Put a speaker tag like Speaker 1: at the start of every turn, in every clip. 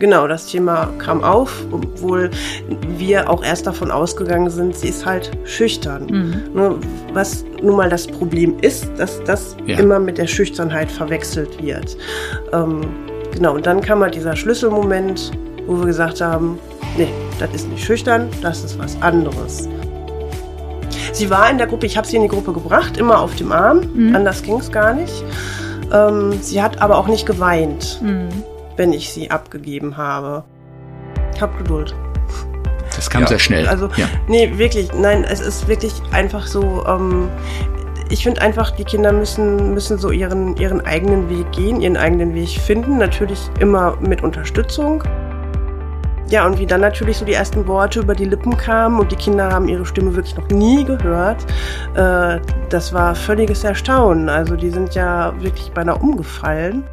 Speaker 1: Genau, das Thema kam auf, obwohl wir auch erst davon ausgegangen sind, sie ist halt schüchtern. Mhm. Was nun mal das Problem ist, dass das immer mit der Schüchternheit verwechselt wird. Genau, und dann kam halt dieser Schlüsselmoment, wo wir gesagt haben, nee, das ist nicht schüchtern, das ist was anderes. Sie war in der Gruppe, ich habe sie in die Gruppe gebracht, immer auf dem Arm, anders ging es gar nicht. Sie hat aber auch nicht geweint, wenn ich sie abgegeben habe. Ich habe Geduld.
Speaker 2: Das kam sehr schnell.
Speaker 1: Also, nee, wirklich, nein, es ist wirklich einfach so, ich finde einfach, die Kinder müssen so ihren eigenen Weg gehen, ihren eigenen Weg finden, natürlich immer mit Unterstützung. Ja, und wie dann natürlich so die ersten Worte über die Lippen kamen und die Kinder haben ihre Stimme wirklich noch nie gehört, das war völliges Erstaunen. Also die sind ja wirklich beinahe umgefallen.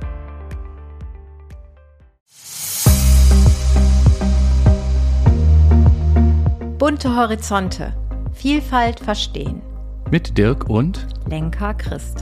Speaker 3: Bunte Horizonte. Vielfalt verstehen.
Speaker 2: Mit Dirk und
Speaker 3: Lenka Christ.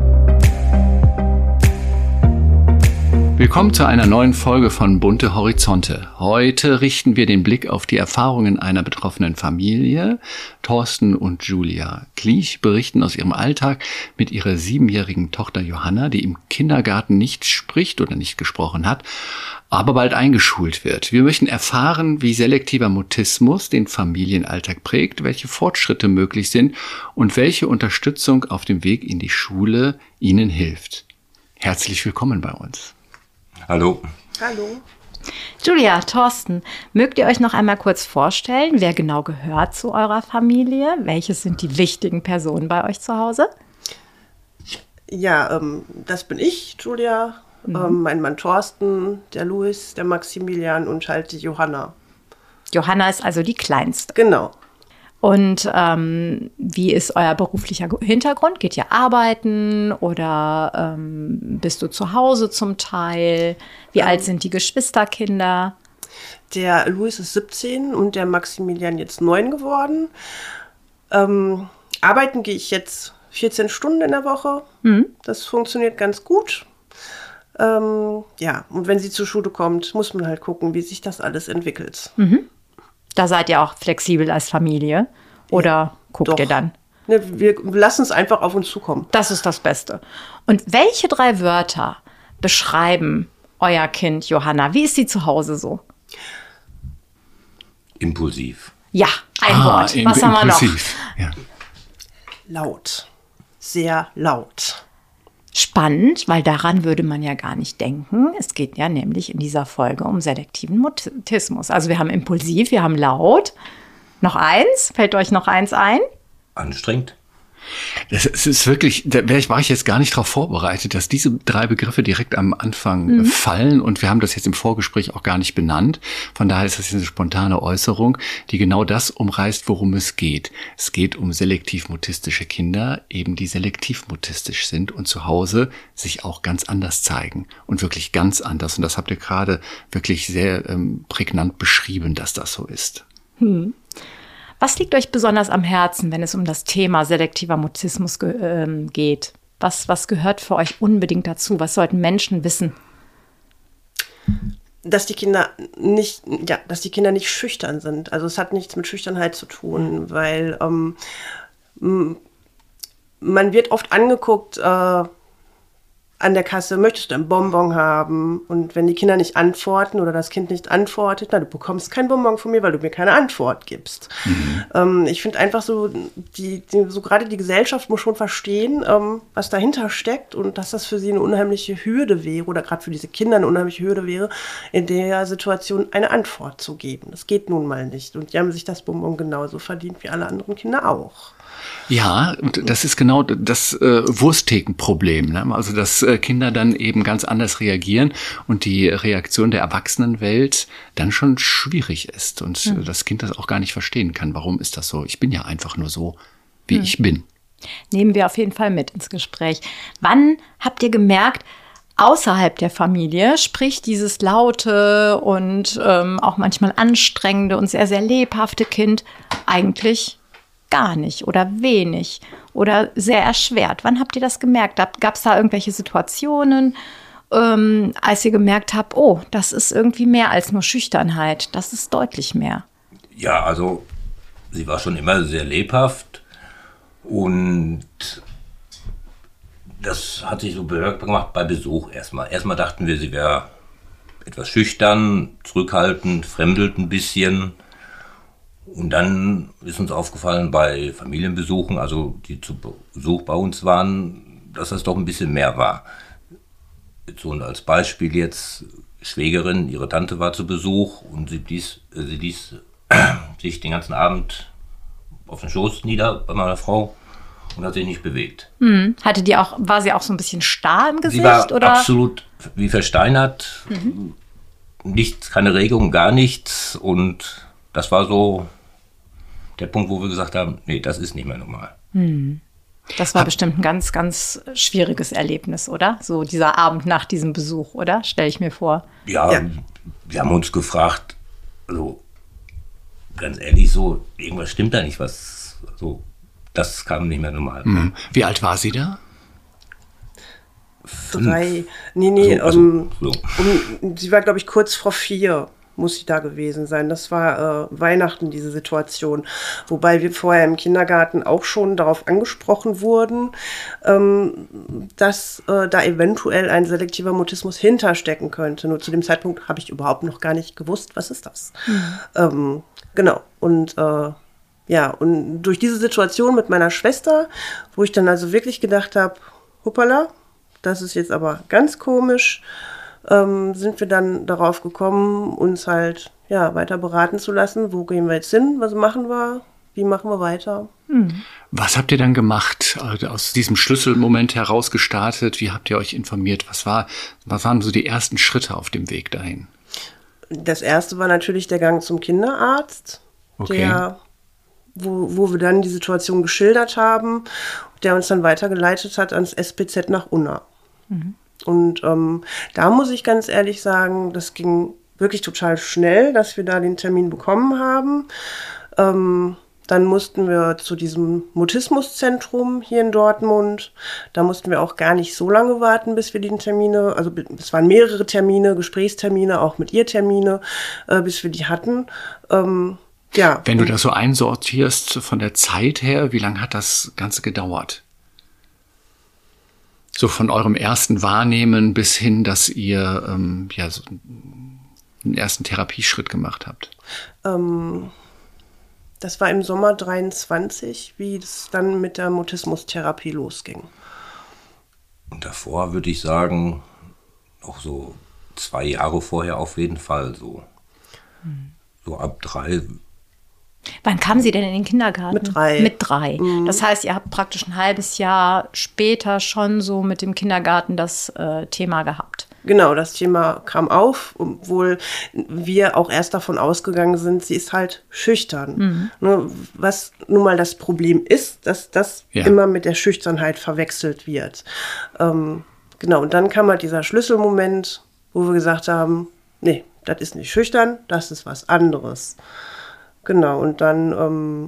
Speaker 2: Willkommen zu einer neuen Folge von Bunte Horizonte. Heute richten wir den Blick auf die Erfahrungen einer betroffenen Familie. Thorsten und Julia Klich berichten aus ihrem Alltag mit ihrer 7-jährigen Tochter Johanna, die im Kindergarten nicht spricht oder nicht gesprochen hat, aber bald eingeschult wird. Wir möchten erfahren, wie selektiver Mutismus den Familienalltag prägt, welche Fortschritte möglich sind und welche Unterstützung auf dem Weg in die Schule ihnen hilft. Herzlich willkommen bei uns.
Speaker 4: Hallo.
Speaker 1: Hallo.
Speaker 3: Julia, Thorsten, mögt ihr euch noch einmal kurz vorstellen, wer genau gehört zu eurer Familie? Welches sind die wichtigen Personen bei euch zu Hause?
Speaker 1: Ja, das bin ich, Julia, mein Mann Thorsten, der Louis, der Maximilian und halt die Johanna.
Speaker 3: Johanna ist also die Kleinste.
Speaker 1: Genau.
Speaker 3: Und wie ist euer beruflicher Hintergrund? Geht ihr arbeiten oder bist du zu Hause zum Teil? Wie alt sind die Geschwisterkinder?
Speaker 1: Der Louis ist 17 und der Maximilian jetzt 9 geworden. Arbeiten gehe ich jetzt 14 Stunden in der Woche. Das funktioniert ganz gut. Ja, und wenn sie zur Schule kommt, muss man halt gucken, wie sich das alles entwickelt.
Speaker 3: Da seid ihr auch flexibel als Familie? Oder guckt ihr dann?
Speaker 1: Ne, wir lassen es einfach auf uns zukommen.
Speaker 3: Das ist das Beste. Und welche 3 Wörter beschreiben euer Kind Johanna? Wie ist sie zu Hause so?
Speaker 4: Impulsiv.
Speaker 3: Ja, ein Wort. Was haben wir noch?
Speaker 2: Ja.
Speaker 1: Laut. Sehr laut.
Speaker 3: Spannend, weil daran würde man ja gar nicht denken. Es geht ja nämlich in dieser Folge um selektiven Mutismus. Also wir haben impulsiv, wir haben laut. Noch eins? Fällt euch noch eins ein?
Speaker 4: Anstrengend.
Speaker 2: Es ist wirklich, da war ich jetzt gar nicht darauf vorbereitet, dass diese 3 Begriffe direkt am Anfang fallen. Und wir haben das jetzt im Vorgespräch auch gar nicht benannt. Von daher ist das jetzt eine spontane Äußerung, die genau das umreißt, worum es geht. Es geht um selektiv-mutistische Kinder, eben die selektiv-mutistisch sind und zu Hause sich auch ganz anders zeigen. Und wirklich ganz anders. Und das habt ihr gerade wirklich sehr prägnant beschrieben, dass das so ist.
Speaker 3: Was liegt euch besonders am Herzen, wenn es um das Thema selektiver Mutismus geht? Was gehört für euch unbedingt dazu? Was sollten Menschen wissen?
Speaker 1: Dass die Kinder nicht schüchtern sind. Also es hat nichts mit Schüchternheit zu tun, weil man wird oft angeguckt an der Kasse, möchtest du ein Bonbon haben? Und wenn die Kinder nicht antworten oder das Kind nicht antwortet, na, du bekommst kein Bonbon von mir, weil du mir keine Antwort gibst. Ich finde einfach so, so gerade die Gesellschaft muss schon verstehen, was dahinter steckt und dass das für sie eine unheimliche Hürde wäre oder gerade für diese Kinder eine unheimliche Hürde wäre, in der Situation eine Antwort zu geben. Das geht nun mal nicht. Und die haben sich das Bonbon genauso verdient wie alle anderen Kinder auch.
Speaker 2: Ja, und das ist genau das Wurstthekenproblem, ne? Also dass Kinder dann eben ganz anders reagieren und die Reaktion der Erwachsenenwelt dann schon schwierig ist und das Kind das auch gar nicht verstehen kann. Warum ist das so? Ich bin ja einfach nur so, wie ich bin.
Speaker 3: Nehmen wir auf jeden Fall mit ins Gespräch. Wann habt ihr gemerkt, außerhalb der Familie spricht dieses laute und auch manchmal anstrengende und sehr, sehr lebhafte Kind eigentlich gar nicht oder wenig oder sehr erschwert? Wann habt ihr das gemerkt? Gab es da irgendwelche Situationen, als ihr gemerkt habt, oh, das ist irgendwie mehr als nur Schüchternheit. Das ist deutlich mehr.
Speaker 4: Ja, also sie war schon immer sehr lebhaft und das hat sich so bemerkbar gemacht bei Besuch erstmal. Erstmal dachten wir, sie wäre etwas schüchtern, zurückhaltend, fremdelt ein bisschen. Und dann ist uns aufgefallen bei Familienbesuchen, also die zu Besuch bei uns waren, dass das doch ein bisschen mehr war. So und als Beispiel jetzt Schwägerin, ihre Tante war zu Besuch und sie ließ sich den ganzen Abend auf den Schoß nieder bei meiner Frau und hat sich nicht bewegt.
Speaker 3: War sie auch so ein bisschen starr im Gesicht?
Speaker 4: Sie war
Speaker 3: oder?
Speaker 4: absolut wie versteinert, nichts, keine Regung, gar nichts. Und das war so der Punkt, wo wir gesagt haben, nee, das ist nicht mehr normal.
Speaker 3: Das war bestimmt ein ganz, ganz schwieriges Erlebnis, oder? So dieser Abend nach diesem Besuch, oder? Stelle ich mir vor.
Speaker 4: Ja, wir haben uns gefragt, also ganz ehrlich, so irgendwas stimmt da nicht, was so, das kam nicht mehr normal.
Speaker 2: Wie alt war sie da?
Speaker 1: 3. Nee,
Speaker 4: so.
Speaker 1: sie war, glaube ich, kurz vor 4, muss sie da gewesen sein. Das war Weihnachten, diese Situation. Wobei wir vorher im Kindergarten auch schon darauf angesprochen wurden, dass da eventuell ein selektiver Mutismus hinterstecken könnte. Nur zu dem Zeitpunkt habe ich überhaupt noch gar nicht gewusst, was ist das? Genau. Und und durch diese Situation mit meiner Schwester, wo ich dann also wirklich gedacht habe, hoppala, das ist jetzt aber ganz komisch, sind wir dann darauf gekommen, uns halt weiter beraten zu lassen. Wo gehen wir jetzt hin? Was machen wir? Wie machen wir weiter?
Speaker 2: Was habt ihr dann gemacht? Aus diesem Schlüsselmoment heraus gestartet? Wie habt ihr euch informiert? Was waren so die ersten Schritte auf dem Weg dahin?
Speaker 1: Das erste war natürlich der Gang zum Kinderarzt, wo wir dann die Situation geschildert haben, der uns dann weitergeleitet hat ans SPZ nach Unna. Und da muss ich ganz ehrlich sagen, das ging wirklich total schnell, dass wir da den Termin bekommen haben. Dann mussten wir zu diesem Mutismuszentrum hier in Dortmund. Da mussten wir auch gar nicht so lange warten, bis wir die Termine, also es waren mehrere Termine, Gesprächstermine, auch mit ihr Termine, bis wir die hatten.
Speaker 2: Wenn du das so einsortierst von der Zeit her, wie lange hat das Ganze gedauert? So von eurem ersten Wahrnehmen bis hin, dass ihr so einen ersten Therapieschritt gemacht habt?
Speaker 1: Das war im Sommer 23, wie es dann mit der Mutismustherapie losging.
Speaker 4: Und davor würde ich sagen, noch so 2 Jahre vorher auf jeden Fall so. So ab 3.
Speaker 3: Wann kam sie denn in den Kindergarten?
Speaker 1: Mit 3.
Speaker 3: Mit 3. Das heißt, ihr habt praktisch ein halbes Jahr später schon so mit dem Kindergarten das Thema gehabt.
Speaker 1: Genau, das Thema kam auf, obwohl wir auch erst davon ausgegangen sind, sie ist halt schüchtern. Ne, was nun mal das Problem ist, dass das immer mit der Schüchternheit verwechselt wird. Genau, und dann kam halt dieser Schlüsselmoment, wo wir gesagt haben, nee, das ist nicht schüchtern, das ist was anderes. Genau, und dann,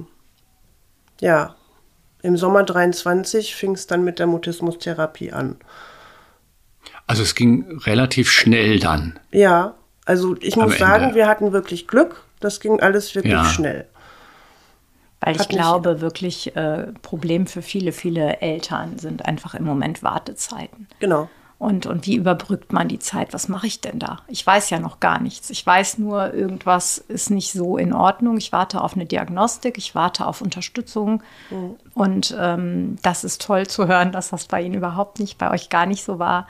Speaker 1: im Sommer 23 fing es dann mit der Mutismustherapie an.
Speaker 2: Also es ging relativ schnell dann.
Speaker 1: Ja, also ich muss sagen, wir hatten wirklich Glück. Das ging alles wirklich schnell.
Speaker 3: Weil ich glaube, wirklich Problem für viele, viele Eltern sind einfach im Moment Wartezeiten.
Speaker 1: Genau.
Speaker 3: Und wie überbrückt man die Zeit? Was mache ich denn da? Ich weiß ja noch gar nichts. Ich weiß nur, irgendwas ist nicht so in Ordnung. Ich warte auf eine Diagnostik, ich warte auf Unterstützung. Und das ist toll zu hören, dass das bei Ihnen überhaupt nicht, bei euch gar nicht so war.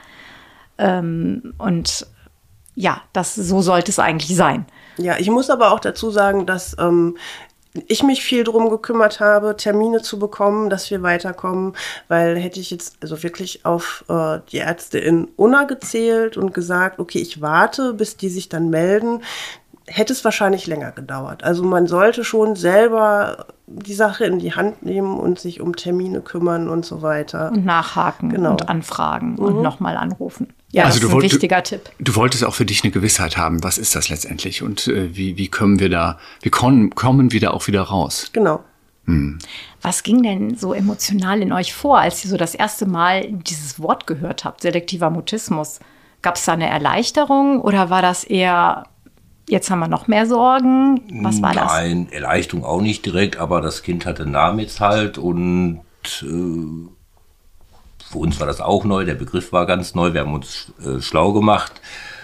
Speaker 3: Und ja, so sollte es eigentlich sein.
Speaker 1: Ja, ich muss aber auch dazu sagen, dass ich mich viel drum gekümmert habe, Termine zu bekommen, dass wir weiterkommen, weil hätte ich jetzt also wirklich auf die Ärzte in Unna gezählt und gesagt, okay, ich warte, bis die sich dann melden, hätte es wahrscheinlich länger gedauert. Also man sollte schon selber die Sache in die Hand nehmen und sich um Termine kümmern und so weiter.
Speaker 3: Und nachhaken und anfragen und nochmal anrufen. Ja, also das ist ein wichtiger Tipp.
Speaker 2: Du wolltest auch für dich eine Gewissheit haben, was ist das letztendlich und wie kommen wir da auch wieder raus?
Speaker 1: Genau.
Speaker 3: Was ging denn so emotional in euch vor, als ihr so das erste Mal dieses Wort gehört habt, selektiver Mutismus? Gab es da eine Erleichterung oder war das eher, jetzt haben wir noch mehr Sorgen? Was war das?
Speaker 4: Nein, Erleichterung auch nicht direkt, aber das Kind hatte einen Namen jetzt halt und für uns war das auch neu, der Begriff war ganz neu, wir haben uns schlau gemacht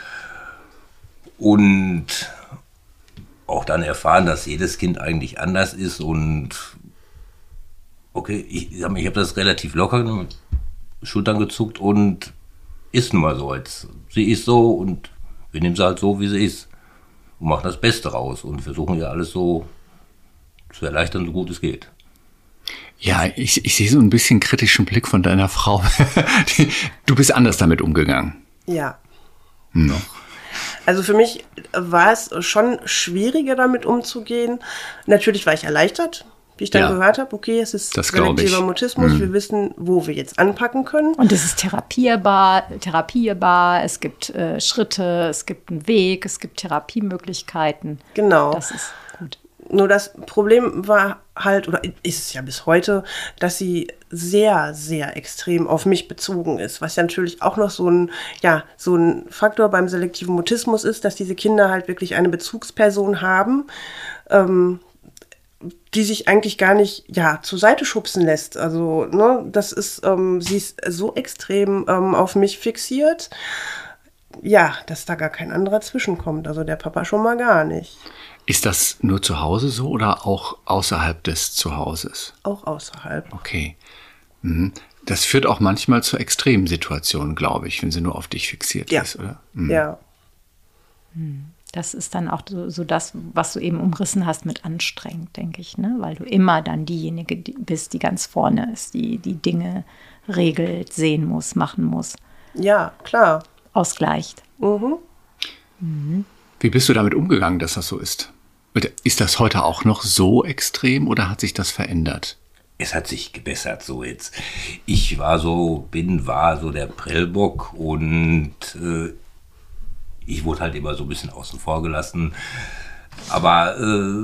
Speaker 4: und auch dann erfahren, dass jedes Kind eigentlich anders ist und okay, ich habe das relativ locker genommen, Schultern gezuckt und ist nun mal so jetzt. Sie ist so und wir nehmen sie halt so, wie sie ist und machen das Beste raus und versuchen ja alles so zu erleichtern, so gut es geht.
Speaker 2: Ja, ich sehe so ein bisschen kritischen Blick von deiner Frau. Du bist anders damit umgegangen.
Speaker 1: Ja.
Speaker 2: Noch.
Speaker 1: Also für mich war es schon schwieriger, damit umzugehen. Natürlich war ich erleichtert, wie ich dann gehört habe, okay, es ist selektiver Mutismus, wir wissen, wo wir jetzt anpacken können.
Speaker 3: Und es ist therapierbar, es gibt Schritte, es gibt einen Weg, es gibt Therapiemöglichkeiten.
Speaker 1: Genau.
Speaker 3: Das ist gut.
Speaker 1: Nur das Problem war halt, oder ist es ja bis heute, dass sie sehr, sehr extrem auf mich bezogen ist. Was ja natürlich auch noch so ein Faktor beim selektiven Mutismus ist, dass diese Kinder halt wirklich eine Bezugsperson haben, die sich eigentlich gar nicht, zur Seite schubsen lässt. Also, ne, das ist, sie ist so extrem auf mich fixiert, dass da gar kein anderer zwischenkommt. Also der Papa schon mal gar nicht.
Speaker 2: Ist das nur zu Hause so oder auch außerhalb des Zuhauses?
Speaker 1: Auch außerhalb.
Speaker 2: Okay. Das führt auch manchmal zu extremen Situationen, glaube ich, wenn sie nur auf dich fixiert ist, oder?
Speaker 1: Ja.
Speaker 3: Das ist dann auch so das, was du eben umrissen hast mit anstrengend, denke ich, ne? Weil du immer dann diejenige bist, die ganz vorne ist, die Dinge regelt, sehen muss, machen muss.
Speaker 1: Ja, klar.
Speaker 3: Ausgleicht.
Speaker 2: Wie bist du damit umgegangen, dass das so ist? Ist das heute auch noch so extrem oder hat sich das verändert?
Speaker 4: Es hat sich gebessert so jetzt. Ich war so der Prellbock und ich wurde halt immer so ein bisschen außen vor gelassen. Aber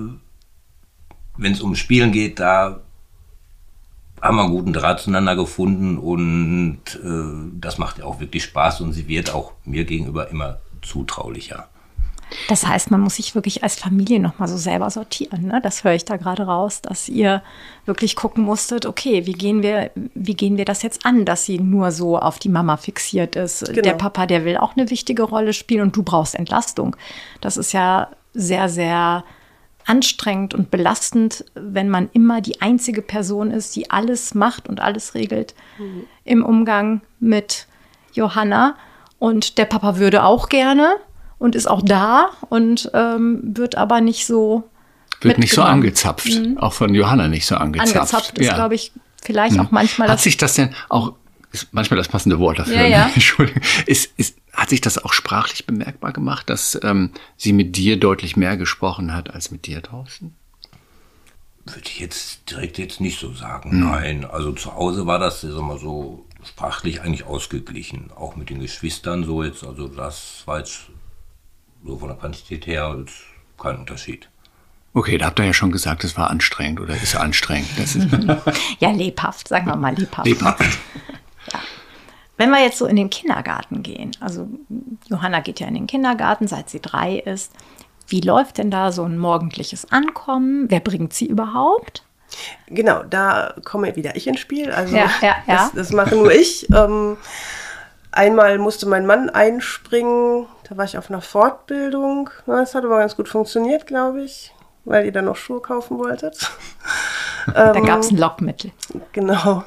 Speaker 4: wenn es um Spielen geht, da haben wir einen guten Draht zueinander gefunden und das macht ja auch wirklich Spaß und sie wird auch mir gegenüber immer zutraulicher.
Speaker 3: Das heißt, man muss sich wirklich als Familie nochmal so selber sortieren, ne? Das höre ich da gerade raus, dass ihr wirklich gucken musstet, okay, wie gehen wir das jetzt an, dass sie nur so auf die Mama fixiert ist. Genau. Der Papa, der will auch eine wichtige Rolle spielen und du brauchst Entlastung. Das ist ja sehr, sehr anstrengend und belastend, wenn man immer die einzige Person ist, die alles macht und alles regelt im Umgang mit Johanna. Und der Papa würde auch gerne und ist auch da und wird aber nicht so
Speaker 2: wird nicht so angezapft. Auch von Johanna nicht so angezapft.
Speaker 3: Angezapft ist, glaube ich, vielleicht auch manchmal.
Speaker 2: Hat sich das denn auch, ist manchmal das passende Wort dafür, Entschuldigung, hat sich das auch sprachlich bemerkbar gemacht, dass sie mit dir deutlich mehr gesprochen hat als mit dir, Thorsten?
Speaker 4: Würde ich jetzt direkt nicht so sagen, nein. Also zu Hause war das, sagen wir mal so, sprachlich eigentlich ausgeglichen. Auch mit den Geschwistern so jetzt, also das war jetzt so von der Quantität her jetzt kein Unterschied.
Speaker 2: Okay, da habt ihr ja schon gesagt, es war anstrengend oder ist anstrengend. Das ist
Speaker 3: ja, lebhaft, sagen wir mal lebhaft.
Speaker 2: Lebhaft.
Speaker 3: Ja. Wenn wir jetzt so in den Kindergarten gehen, also Johanna geht ja in den Kindergarten, seit sie 3 ist. Wie läuft denn da so ein morgendliches Ankommen? Wer bringt sie überhaupt?
Speaker 1: Genau, da komme wieder ich ins Spiel. Also das mache nur ich. Einmal musste mein Mann einspringen, da war ich auf einer Fortbildung. Das hat aber ganz gut funktioniert, glaube ich, weil ihr dann noch Schuhe kaufen wolltet.
Speaker 3: Da gab es ein Lockmittel.
Speaker 1: Genau.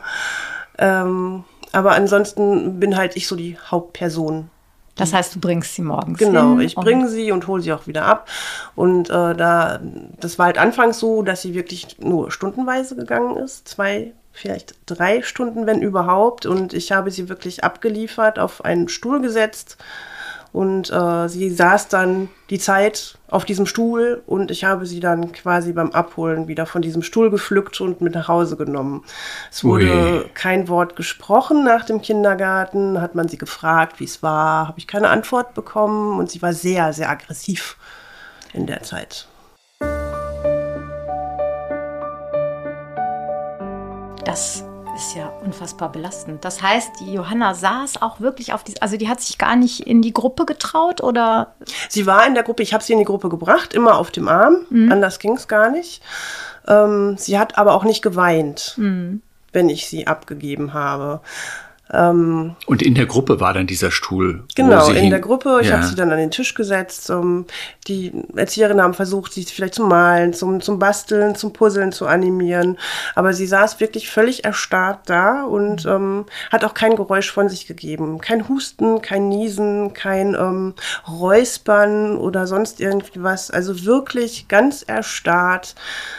Speaker 1: Aber ansonsten bin halt ich so die Hauptperson.
Speaker 3: Das heißt, du bringst sie morgens
Speaker 1: hin? Ich bringe sie und hole sie auch wieder ab. Und das war halt anfangs so, dass sie wirklich nur stundenweise gegangen ist. 2, vielleicht 3 Stunden, wenn überhaupt. Und ich habe sie wirklich abgeliefert, auf einen Stuhl gesetzt. Und sie saß dann die Zeit auf diesem Stuhl und ich habe sie dann quasi beim Abholen wieder von diesem Stuhl gepflückt und mit nach Hause genommen. Es wurde kein Wort gesprochen nach dem Kindergarten, hat man sie gefragt, wie es war, habe ich keine Antwort bekommen und sie war sehr, sehr aggressiv in der Zeit.
Speaker 3: Das ist ja unfassbar belastend. Das heißt, die Johanna saß auch wirklich auf also die hat sich gar nicht in die Gruppe getraut, oder?
Speaker 1: Sie war in der Gruppe, ich habe sie in die Gruppe gebracht, immer auf dem Arm, anders ging es gar nicht. Sie hat aber auch nicht geweint, wenn ich sie abgegeben habe.
Speaker 2: Und in der Gruppe war dann dieser Stuhl?
Speaker 1: Genau, in der Gruppe. Ich habe sie dann an den Tisch gesetzt. Die Erzieherinnen haben versucht, sie vielleicht zu malen, zum Basteln, zum Puzzeln zu animieren. Aber sie saß wirklich völlig erstarrt da und hat auch kein Geräusch von sich gegeben. Kein Husten, kein Niesen, kein Räuspern oder sonst irgendwie was. Also wirklich ganz erstarrt.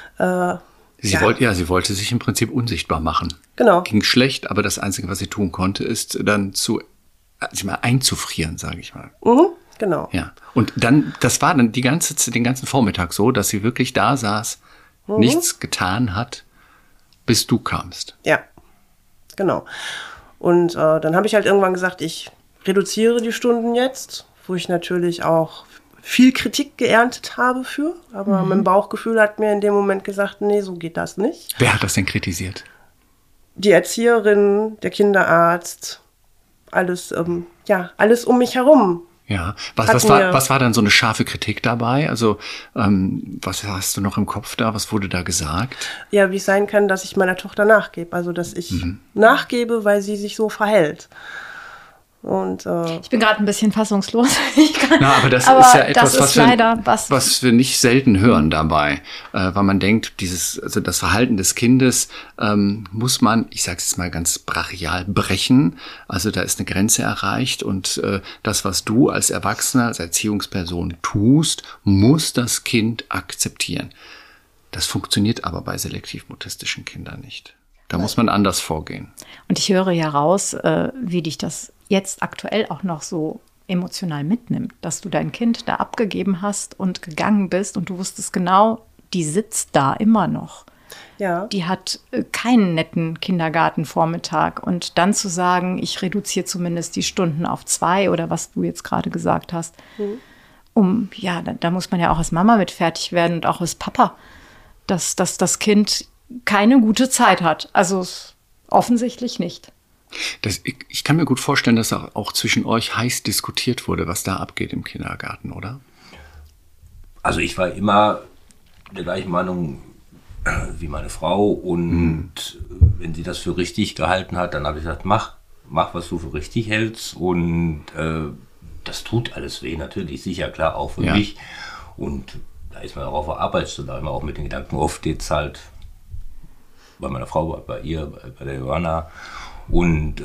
Speaker 2: Sie wollte sich im Prinzip unsichtbar machen.
Speaker 1: Genau.
Speaker 2: Ging schlecht, aber das Einzige, was sie tun konnte, ist dann einzufrieren, sage ich mal.
Speaker 1: Genau.
Speaker 2: Ja. Und dann, das war dann den ganzen Vormittag so, dass sie wirklich da saß, nichts getan hat, bis du kamst.
Speaker 1: Ja, genau. Und dann habe ich halt irgendwann gesagt, ich reduziere die Stunden jetzt, wo ich natürlich auch viel Kritik geerntet habe für, aber mein Bauchgefühl hat mir in dem Moment gesagt, nee, so geht das nicht.
Speaker 2: Wer hat das denn kritisiert?
Speaker 1: Die Erzieherin, der Kinderarzt, alles, alles um mich herum.
Speaker 2: Ja, was war dann so eine scharfe Kritik dabei? Also, was hast du noch im Kopf da? Was wurde da gesagt?
Speaker 1: Ja, wie es sein kann, dass ich meiner Tochter nachgebe. Also, dass ich nachgebe, weil sie sich so verhält. Und,
Speaker 3: ich bin gerade ein bisschen fassungslos.
Speaker 2: Aber das ist ja etwas, was wir nicht selten hören dabei, weil man denkt, das Verhalten des Kindes muss man, ich sage es jetzt mal ganz brachial, brechen. Also da ist eine Grenze erreicht und das, was du als Erwachsener, als Erziehungsperson tust, muss das Kind akzeptieren. Das funktioniert aber bei selektiv-mutistischen Kindern nicht. Da muss man anders vorgehen.
Speaker 3: Und ich höre ja raus, wie dich das jetzt aktuell auch noch so emotional mitnimmt, dass du dein Kind da abgegeben hast und gegangen bist und du wusstest genau, die sitzt da immer noch.
Speaker 1: Ja. Die
Speaker 3: hat keinen netten Kindergartenvormittag. Und dann zu sagen, ich reduziere zumindest die Stunden auf 2 oder was du jetzt gerade gesagt hast, da muss man ja auch als Mama mit fertig werden und auch als Papa, dass das Kind keine gute Zeit hat. Also offensichtlich nicht.
Speaker 2: Ich kann mir gut vorstellen, dass auch zwischen euch heiß diskutiert wurde, was da abgeht im Kindergarten, oder?
Speaker 4: Also ich war immer der gleichen Meinung wie meine Frau und wenn sie das für richtig gehalten hat, dann habe ich gesagt, mach, was du für richtig hältst und das tut alles weh, natürlich, sicher, klar, auch für mich und da ist man auch auf der Arbeitsstunde, da immer auch mit den Gedanken, oft jetzt halt bei meiner Frau, bei ihr, bei der Johanna. Und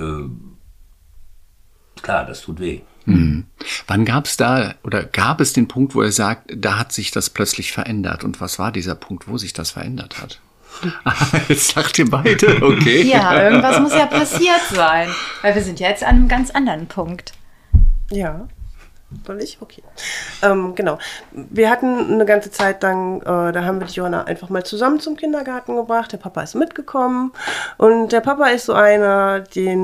Speaker 4: klar, das tut weh.
Speaker 2: Wann gab es den Punkt, wo er sagt, da hat sich das plötzlich verändert? Und was war dieser Punkt, wo sich das verändert hat? Jetzt sagt ihr beide, okay.
Speaker 3: Ja, irgendwas muss ja passiert sein. Weil wir sind ja jetzt an einem ganz anderen Punkt.
Speaker 1: Ja. Soll ich? Okay. Genau. Wir hatten eine ganze Zeit lang, da haben wir die Johanna einfach mal zusammen zum Kindergarten gebracht. Der Papa ist mitgekommen. Und der Papa ist so einer,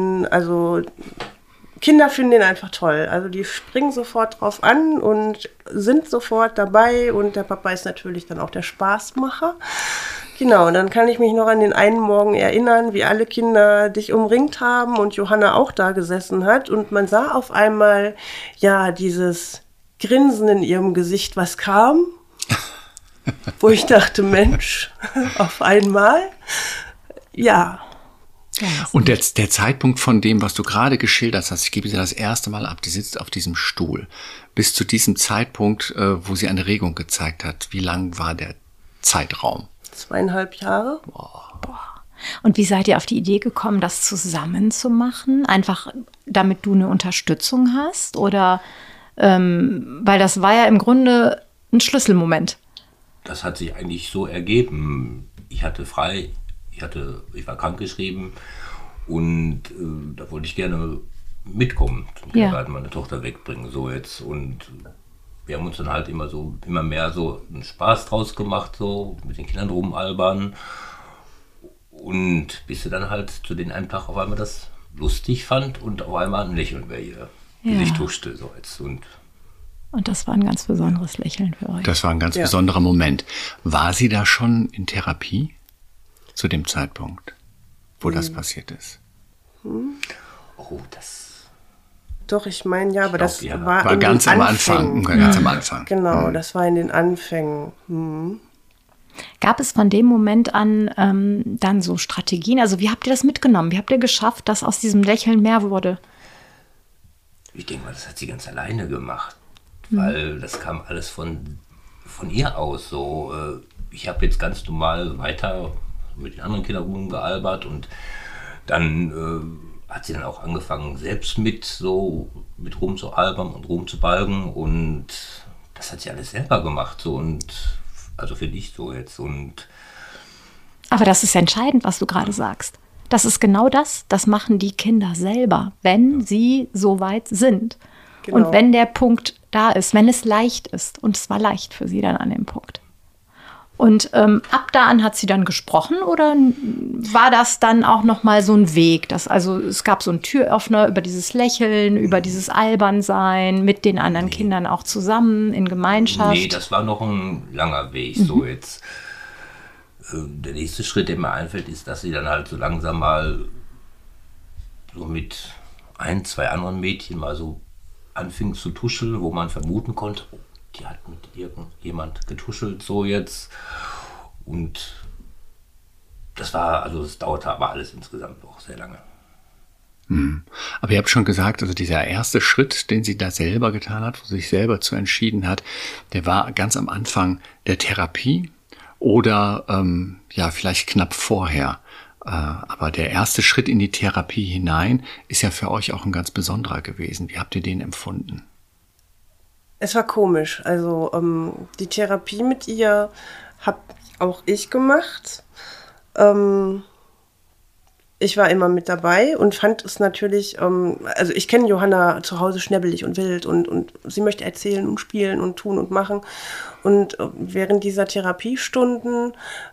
Speaker 1: Kinder finden den einfach toll. Also die springen sofort drauf an und sind sofort dabei. Und der Papa ist natürlich dann auch der Spaßmacher. Genau, und dann kann ich mich noch an den einen Morgen erinnern, wie alle Kinder dich umringt haben und Johanna auch da gesessen hat. Und man sah auf einmal, dieses Grinsen in ihrem Gesicht, was kam. Wo ich dachte, Mensch, auf einmal, ja.
Speaker 2: Und der Zeitpunkt von dem, was du gerade geschildert hast, ich gebe sie das erste Mal ab, die sitzt auf diesem Stuhl, bis zu diesem Zeitpunkt, wo sie eine Regung gezeigt hat, wie lang war der Zeitraum? 2,5 Jahre.
Speaker 3: Boah. Und wie seid ihr auf die Idee gekommen, das zusammen zu machen? Einfach, damit du eine Unterstützung hast? Oder, weil das war ja im Grunde ein Schlüsselmoment.
Speaker 4: Das hat sich eigentlich so ergeben. Ich hatte frei, ich war krankgeschrieben und da wollte ich gerne mitkommen zum Kindergarten, meine Tochter wegbringen, so jetzt. Und wir haben uns dann halt immer mehr so einen Spaß draus gemacht, so mit den Kindern rumalbern. Und bis sie dann halt zu den einen Tag auf einmal das lustig fand und auf einmal ein Lächeln bei ihr Gesicht huschte. So jetzt. Und
Speaker 3: das war ein ganz besonderes Lächeln für euch.
Speaker 2: Das war ein ganz besonderer Moment. War sie da schon in Therapie zu dem Zeitpunkt? wo das passiert ist.
Speaker 4: Oh, das
Speaker 1: Doch, ich meine, ja, aber das
Speaker 4: ja.
Speaker 1: war
Speaker 2: War
Speaker 1: in
Speaker 2: ganz
Speaker 1: den
Speaker 2: am
Speaker 1: Anfängen.
Speaker 2: Anfang. Ganz am Anfang.
Speaker 1: Genau, das war in den Anfängen.
Speaker 3: Gab es von dem Moment an dann so Strategien? Also wie habt ihr das mitgenommen? Wie habt ihr geschafft, dass aus diesem Lächeln mehr wurde?
Speaker 4: Ich denke mal, das hat sie ganz alleine gemacht, weil das kam alles von ihr aus. So, ich habe jetzt ganz normal weiter mit den anderen Kindern rumgealbert und dann hat sie dann auch angefangen, selbst mit rumzualbern und rumzubalgen und das hat sie alles selber gemacht. So, und also für dich so jetzt. Und
Speaker 3: Aber das ist entscheidend, was du gerade sagst. Das ist genau das. Das machen die Kinder selber, wenn sie so weit sind.
Speaker 1: Genau.
Speaker 3: Und wenn der Punkt da ist, wenn es leicht ist. Und es war leicht für sie dann an dem Punkt. Und ab da an hat sie dann gesprochen oder war das dann auch noch mal so ein Weg? Also es gab so einen Türöffner über dieses Lächeln, über dieses Albernsein mit den anderen Kindern auch zusammen in Gemeinschaft?
Speaker 4: nee, das war noch ein langer Weg. So jetzt. Der nächste Schritt, der mir einfällt, ist, dass sie dann halt so langsam mal so mit 1, 2 anderen Mädchen mal so anfing zu tuscheln, wo man vermuten konnte, oh, die hat mit irgendjemand getuschelt, so jetzt. Und das dauerte aber alles insgesamt auch sehr lange.
Speaker 2: Aber ihr habt schon gesagt, also dieser erste Schritt, den sie da selber getan hat, wo sie sich selber zu entschieden hat, der war ganz am Anfang der Therapie oder vielleicht knapp vorher. Aber der erste Schritt in die Therapie hinein ist ja für euch auch ein ganz besonderer gewesen. Wie habt ihr den empfunden?
Speaker 1: Es war komisch. Also die Therapie mit ihr habe auch ich gemacht. Ich war immer mit dabei und fand es natürlich, also ich kenne Johanna zu Hause schnebbelig und wild und sie möchte erzählen und spielen und tun und machen. Und während dieser Therapiestunden,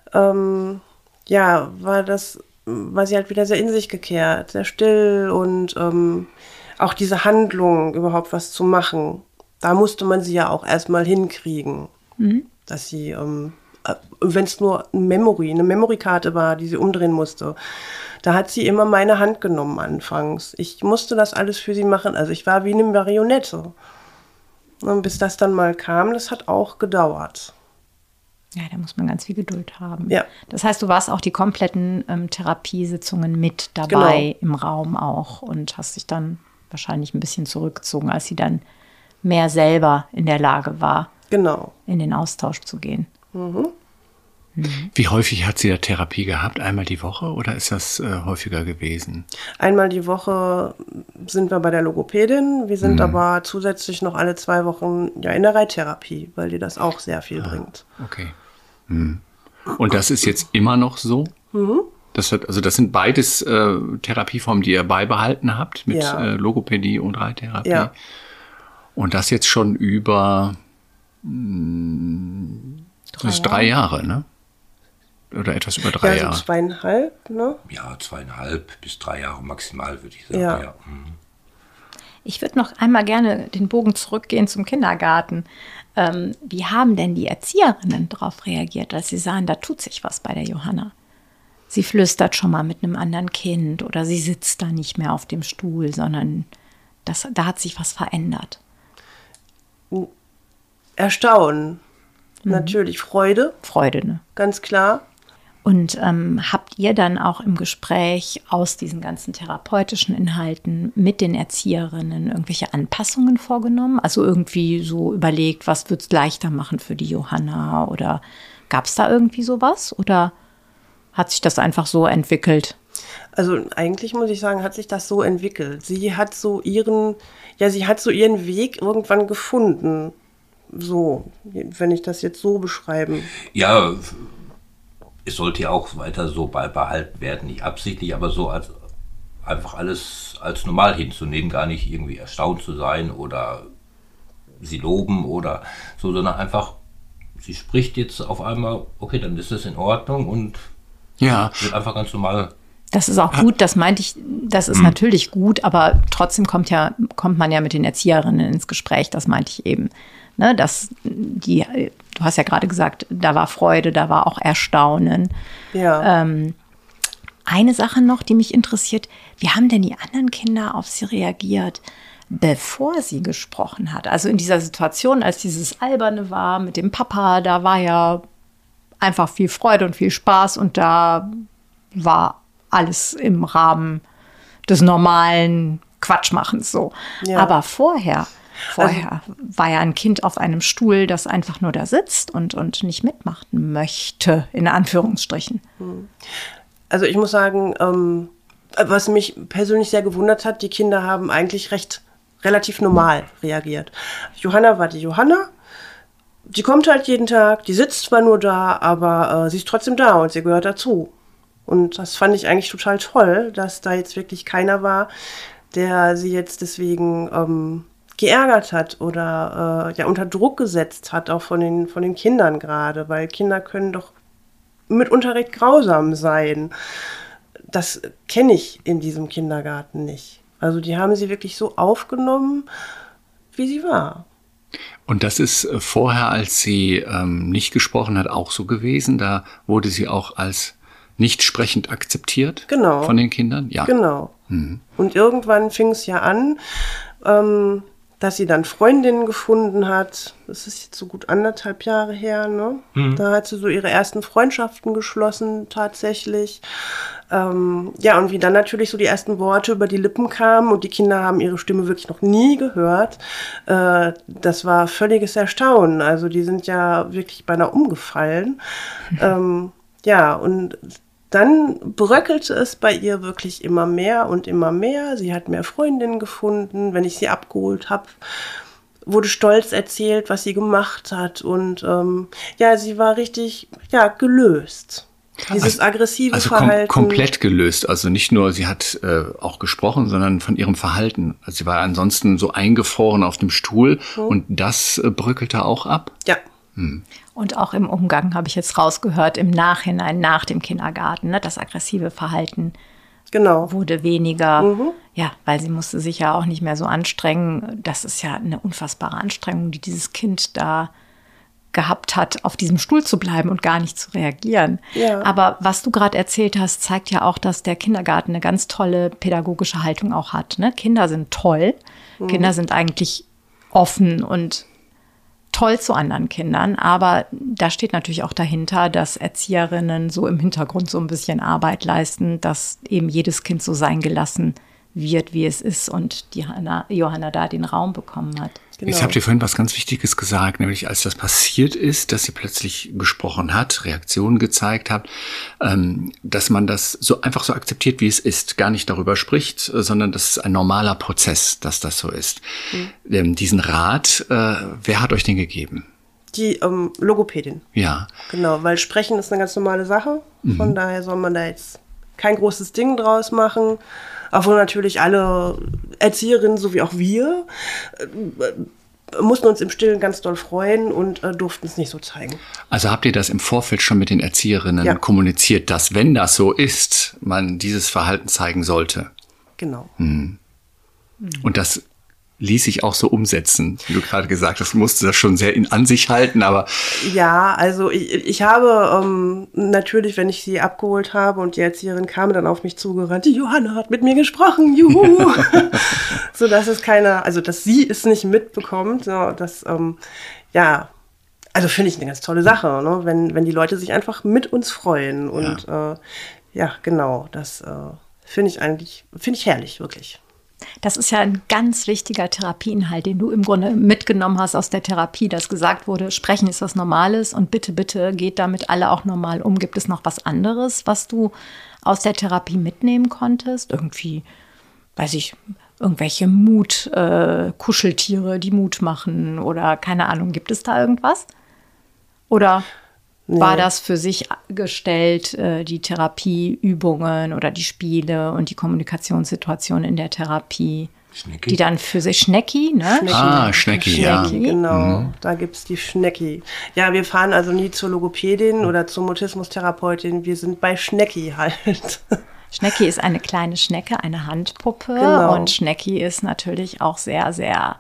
Speaker 1: war sie halt wieder sehr in sich gekehrt, sehr still und auch diese Handlung, überhaupt was zu machen, da musste man sie ja auch erstmal hinkriegen, dass sie, wenn es nur eine Memory-Karte war, die sie umdrehen musste, da hat sie immer meine Hand genommen anfangs. Ich musste das alles für sie machen, also ich war wie eine Marionette. Und bis das dann mal kam, das hat auch gedauert.
Speaker 3: Ja, da muss man ganz viel Geduld haben.
Speaker 1: Ja.
Speaker 3: Das heißt, du warst auch die kompletten Therapiesitzungen mit dabei im Raum auch und hast dich dann wahrscheinlich ein bisschen zurückgezogen, als sie dann mehr selber in der Lage war,
Speaker 1: Genau.
Speaker 3: in den Austausch zu gehen.
Speaker 2: Wie häufig hat sie da Therapie gehabt? Einmal die Woche oder ist das häufiger gewesen?
Speaker 1: Einmal die Woche sind wir bei der Logopädin. Wir sind aber zusätzlich noch alle 2 Wochen in der Reittherapie, weil die das auch sehr viel bringt.
Speaker 2: Okay. Und das ist jetzt immer noch so? Das sind beides Therapieformen, die ihr beibehalten habt mit Logopädie und Reittherapie.
Speaker 1: Ja.
Speaker 2: Und das jetzt schon über 3 Jahre, ne? Oder etwas über 3 Jahre.
Speaker 1: So 2,5, ne?
Speaker 4: Ja, 2,5 bis 3 Jahre maximal, würde ich sagen.
Speaker 1: Ja.
Speaker 4: Ja.
Speaker 3: Ich würde noch einmal gerne den Bogen zurückgehen zum Kindergarten. Wie haben denn die Erzieherinnen darauf reagiert, als sie sahen, da tut sich was bei der Johanna? Sie flüstert schon mal mit einem anderen Kind oder sie sitzt da nicht mehr auf dem Stuhl, sondern da hat sich was verändert.
Speaker 1: Erstaunen. Natürlich Freude.
Speaker 3: Freude, ne?
Speaker 1: Ganz klar.
Speaker 3: Und habt ihr dann auch im Gespräch aus diesen ganzen therapeutischen Inhalten mit den Erzieherinnen irgendwelche Anpassungen vorgenommen? Also irgendwie so überlegt, was wird es leichter machen für die Johanna? Oder gab es da irgendwie sowas? Oder hat sich das einfach so entwickelt?
Speaker 1: Also eigentlich muss ich sagen, hat sich das so entwickelt. Sie hat so ihren Weg irgendwann gefunden. So, wenn ich das jetzt so beschreiben.
Speaker 4: Ja, es sollte ja auch weiter so beibehalten werden, nicht absichtlich, aber so als einfach alles als normal hinzunehmen, gar nicht irgendwie erstaunt zu sein oder sie loben oder so, sondern einfach, sie spricht jetzt auf einmal, okay, dann ist das in Ordnung und wird einfach ganz normal.
Speaker 3: Das ist auch gut, das meinte ich, das ist natürlich gut, aber trotzdem kommt man ja mit den Erzieherinnen ins Gespräch, das meinte ich eben. Ne, du hast ja gerade gesagt, da war Freude, da war auch Erstaunen.
Speaker 1: Ja.
Speaker 3: Eine Sache noch, die mich interessiert, wie haben denn die anderen Kinder auf sie reagiert, bevor sie gesprochen hat? Also in dieser Situation, als dieses Alberne war mit dem Papa, da war ja einfach viel Freude und viel Spaß und da war alles im Rahmen des normalen Quatschmachens so. Ja. Aber vorher war ja ein Kind auf einem Stuhl, das einfach nur da sitzt und nicht mitmachen möchte, in Anführungsstrichen.
Speaker 1: Also ich muss sagen, was mich persönlich sehr gewundert hat, die Kinder haben eigentlich relativ normal reagiert. Johanna war die Johanna. Die kommt halt jeden Tag, die sitzt zwar nur da, aber sie ist trotzdem da und sie gehört dazu. Und das fand ich eigentlich total toll, dass da jetzt wirklich keiner war, der sie jetzt deswegen geärgert hat oder unter Druck gesetzt hat, auch von den Kindern gerade, weil Kinder können doch mitunter recht grausam sein. Das kenne ich in diesem Kindergarten nicht. Also die haben sie wirklich so aufgenommen, wie sie war.
Speaker 2: Und das ist vorher, als sie nicht gesprochen hat, auch so gewesen. Da wurde sie auch als nicht sprechend akzeptiert von den Kindern. Ja.
Speaker 1: Genau. Und irgendwann fing es ja an, dass sie dann Freundinnen gefunden hat. Das ist jetzt so gut 1,5 Jahre her, ne? Da hat sie so ihre ersten Freundschaften geschlossen, tatsächlich. Und wie dann natürlich so die ersten Worte über die Lippen kamen und die Kinder haben ihre Stimme wirklich noch nie gehört. Das war völliges Erstaunen. Also die sind ja wirklich beinahe umgefallen. Und dann bröckelte es bei ihr wirklich immer mehr und immer mehr. Sie hat mehr Freundinnen gefunden. Wenn ich sie abgeholt habe, wurde stolz erzählt, was sie gemacht hat. Und sie war richtig gelöst. Dieses aggressive Verhalten.
Speaker 2: Komplett gelöst. Also nicht nur, sie hat auch gesprochen, sondern von ihrem Verhalten. Also sie war ansonsten so eingefroren auf dem Stuhl und das bröckelte auch ab.
Speaker 1: Ja.
Speaker 3: Und auch im Umgang habe ich jetzt rausgehört, im Nachhinein, nach dem Kindergarten, ne, das aggressive Verhalten wurde weniger. Ja, weil sie musste sich ja auch nicht mehr so anstrengen. Das ist ja eine unfassbare Anstrengung, die dieses Kind da gehabt hat, auf diesem Stuhl zu bleiben und gar nicht zu reagieren. Ja. Aber was du gerade erzählt hast, zeigt ja auch, dass der Kindergarten eine ganz tolle pädagogische Haltung auch hat. Ne? Kinder sind toll. Kinder sind eigentlich offen und toll zu anderen Kindern, aber da steht natürlich auch dahinter, dass Erzieherinnen so im Hintergrund so ein bisschen Arbeit leisten, dass eben jedes Kind so sein gelassen wird, wie es ist und die Johanna da den Raum bekommen hat.
Speaker 2: Genau. Jetzt habt ihr vorhin was ganz Wichtiges gesagt, nämlich als das passiert ist, dass sie plötzlich gesprochen hat, Reaktionen gezeigt hat, dass man das so einfach so akzeptiert, wie es ist, gar nicht darüber spricht, sondern das ist ein normaler Prozess, dass das so ist. Diesen Rat, wer hat euch den gegeben?
Speaker 1: Die Logopädin.
Speaker 2: Ja.
Speaker 1: Genau, weil Sprechen ist eine ganz normale Sache, von daher soll man da jetzt kein großes Ding draus machen. Obwohl natürlich alle Erzieherinnen, so wie auch wir, mussten uns im Stillen ganz doll freuen und durften es nicht so zeigen.
Speaker 2: Also habt ihr das im Vorfeld schon mit den Erzieherinnen kommuniziert, dass, wenn das so ist, man dieses Verhalten zeigen sollte?
Speaker 1: Genau.
Speaker 2: Und das ließ sich auch so umsetzen, wie du gerade gesagt hast, musste das schon sehr an sich halten, aber... Ja,
Speaker 1: also ich habe natürlich, wenn ich sie abgeholt habe und die Erzieherin kam dann auf mich zugerannt, die Johanna hat mit mir gesprochen, juhu! So, dass es keiner, also dass sie es nicht mitbekommt, so, das, also finde ich eine ganz tolle Sache, ne? Wenn die Leute sich einfach mit uns freuen und das finde ich herrlich, wirklich.
Speaker 3: Das ist ja ein ganz wichtiger Therapieinhalt, den du im Grunde mitgenommen hast aus der Therapie, dass gesagt wurde, Sprechen ist was Normales und bitte, bitte geht damit alle auch normal um. Gibt es noch was anderes, was du aus der Therapie mitnehmen konntest? Irgendwie, weiß ich, irgendwelche Kuscheltiere, die Mut machen oder keine Ahnung, gibt es da irgendwas? Oder war das für sich gestellt, die Therapieübungen oder die Spiele und die Kommunikationssituation in der Therapie, Schnecki. Die dann für sich Schnecki, ne?
Speaker 2: Schnecki,
Speaker 1: ja. Genau, da gibt es die Schnecki. Ja, wir fahren also nie zur Logopädin oder zur Mutismustherapeutin, wir sind bei Schnecki halt.
Speaker 3: Schnecki ist eine kleine Schnecke, eine Handpuppe und Schnecki ist natürlich auch sehr, sehr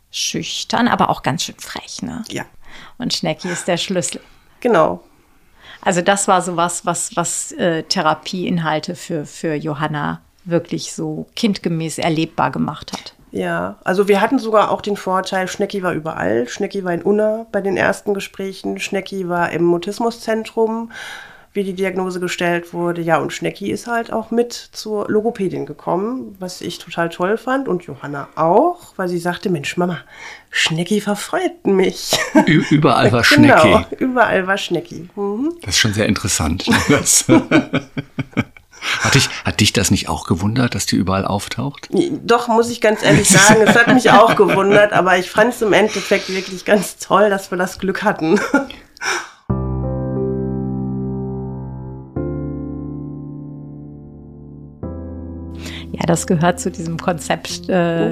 Speaker 3: schüchtern, aber auch ganz schön frech, ne?
Speaker 1: Ja.
Speaker 3: Und Schnecki ist der Schlüssel.
Speaker 1: Genau.
Speaker 3: Also das war sowas, was Therapieinhalte für Johanna wirklich so kindgemäß erlebbar gemacht hat.
Speaker 1: Ja, also wir hatten sogar auch den Vorteil, Schnecki war überall. Schnecki war in Unna bei den ersten Gesprächen. Schnecki war im Mutismuszentrum, wie die Diagnose gestellt wurde. Ja, und Schnecki ist halt auch mit zur Logopädin gekommen, was ich total toll fand. Und Johanna auch, weil sie sagte, Mensch, Mama, Schnecki verfreut mich.
Speaker 2: Überall war Schnecki.
Speaker 1: Genau, überall war Schnecki. Mhm.
Speaker 2: Das ist schon sehr interessant. Hat dich das nicht auch gewundert, dass die überall auftaucht?
Speaker 1: Doch, muss ich ganz ehrlich sagen, es hat mich auch gewundert, aber ich fand es im Endeffekt wirklich ganz toll, dass wir das Glück hatten.
Speaker 3: Ja, das gehört zu diesem Konzept,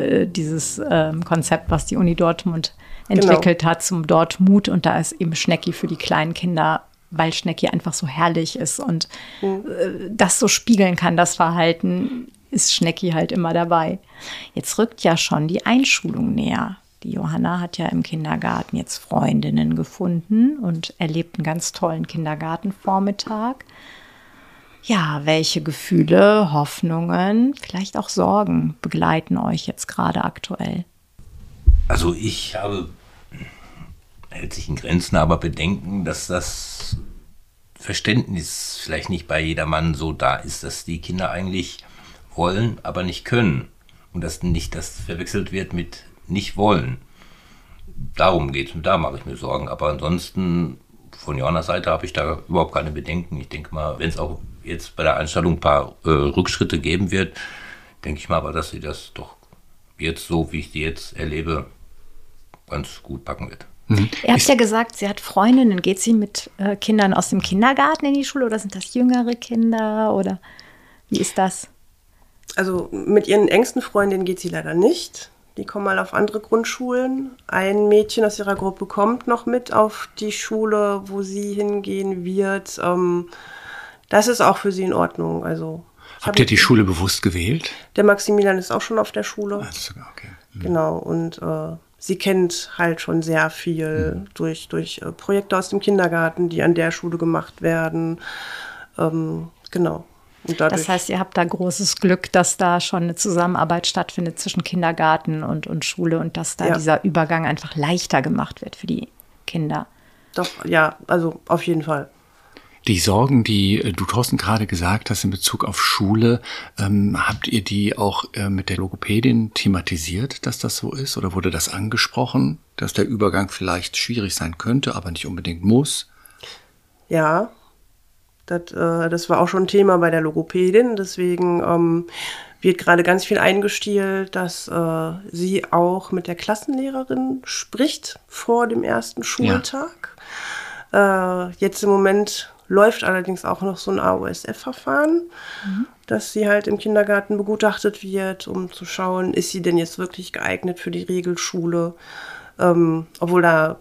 Speaker 3: Konzept, was die Uni Dortmund entwickelt hat, zum Dortmut. Und da ist eben Schnecki für die kleinen Kinder, weil Schnecki einfach so herrlich ist und das so spiegeln kann, das Verhalten, ist Schnecki halt immer dabei. Jetzt rückt ja schon die Einschulung näher. Die Johanna hat ja im Kindergarten jetzt Freundinnen gefunden und erlebt einen ganz tollen Kindergartenvormittag. Ja, welche Gefühle, Hoffnungen, vielleicht auch Sorgen begleiten euch jetzt gerade aktuell?
Speaker 4: Also ich habe, hält sich in Grenzen, aber Bedenken, dass das Verständnis vielleicht nicht bei jedermann so da ist, dass die Kinder eigentlich wollen, aber nicht können. Und dass nicht das verwechselt wird mit nicht wollen. Darum geht's und da mache ich mir Sorgen. Aber ansonsten, von Johannas Seite habe ich da überhaupt keine Bedenken. Ich denke mal, wenn es auch jetzt bei der Einstellung ein paar Rückschritte geben wird, denke ich mal aber, dass sie das doch jetzt so, wie ich die jetzt erlebe, ganz gut packen wird.
Speaker 3: Ihr habt ja gesagt, sie hat Freundinnen. Geht sie mit Kindern aus dem Kindergarten in die Schule oder sind das jüngere Kinder oder wie ist das?
Speaker 1: Also mit ihren engsten Freundinnen geht sie leider nicht. Die kommen mal auf andere Grundschulen. Ein Mädchen aus ihrer Gruppe kommt noch mit auf die Schule, wo sie hingehen wird. Das ist auch für sie in Ordnung. Also,
Speaker 2: habt ihr die Schule bewusst gewählt?
Speaker 1: Der Maximilian ist auch schon auf der Schule.
Speaker 2: Also, okay.
Speaker 1: Genau, und sie kennt halt schon sehr viel durch Projekte aus dem Kindergarten, die an der Schule gemacht werden. Genau. Und
Speaker 3: das heißt, ihr habt da großes Glück, dass da schon eine Zusammenarbeit stattfindet zwischen Kindergarten und Schule und dass da dieser Übergang einfach leichter gemacht wird für die Kinder.
Speaker 1: Doch, ja, also auf jeden Fall.
Speaker 2: Die Sorgen, die du, Thorsten, gerade gesagt hast in Bezug auf Schule, habt ihr die auch mit der Logopädin thematisiert, dass das so ist? Oder wurde das angesprochen, dass der Übergang vielleicht schwierig sein könnte, aber nicht unbedingt muss?
Speaker 1: Ja, das war auch schon ein Thema bei der Logopädin. Deswegen wird gerade ganz viel eingestielt, dass sie auch mit der Klassenlehrerin spricht vor dem ersten Schultag. Ja. Jetzt im Moment läuft allerdings auch noch so ein AOSF-Verfahren, dass sie halt im Kindergarten begutachtet wird, um zu schauen, ist sie denn jetzt wirklich geeignet für die Regelschule, obwohl da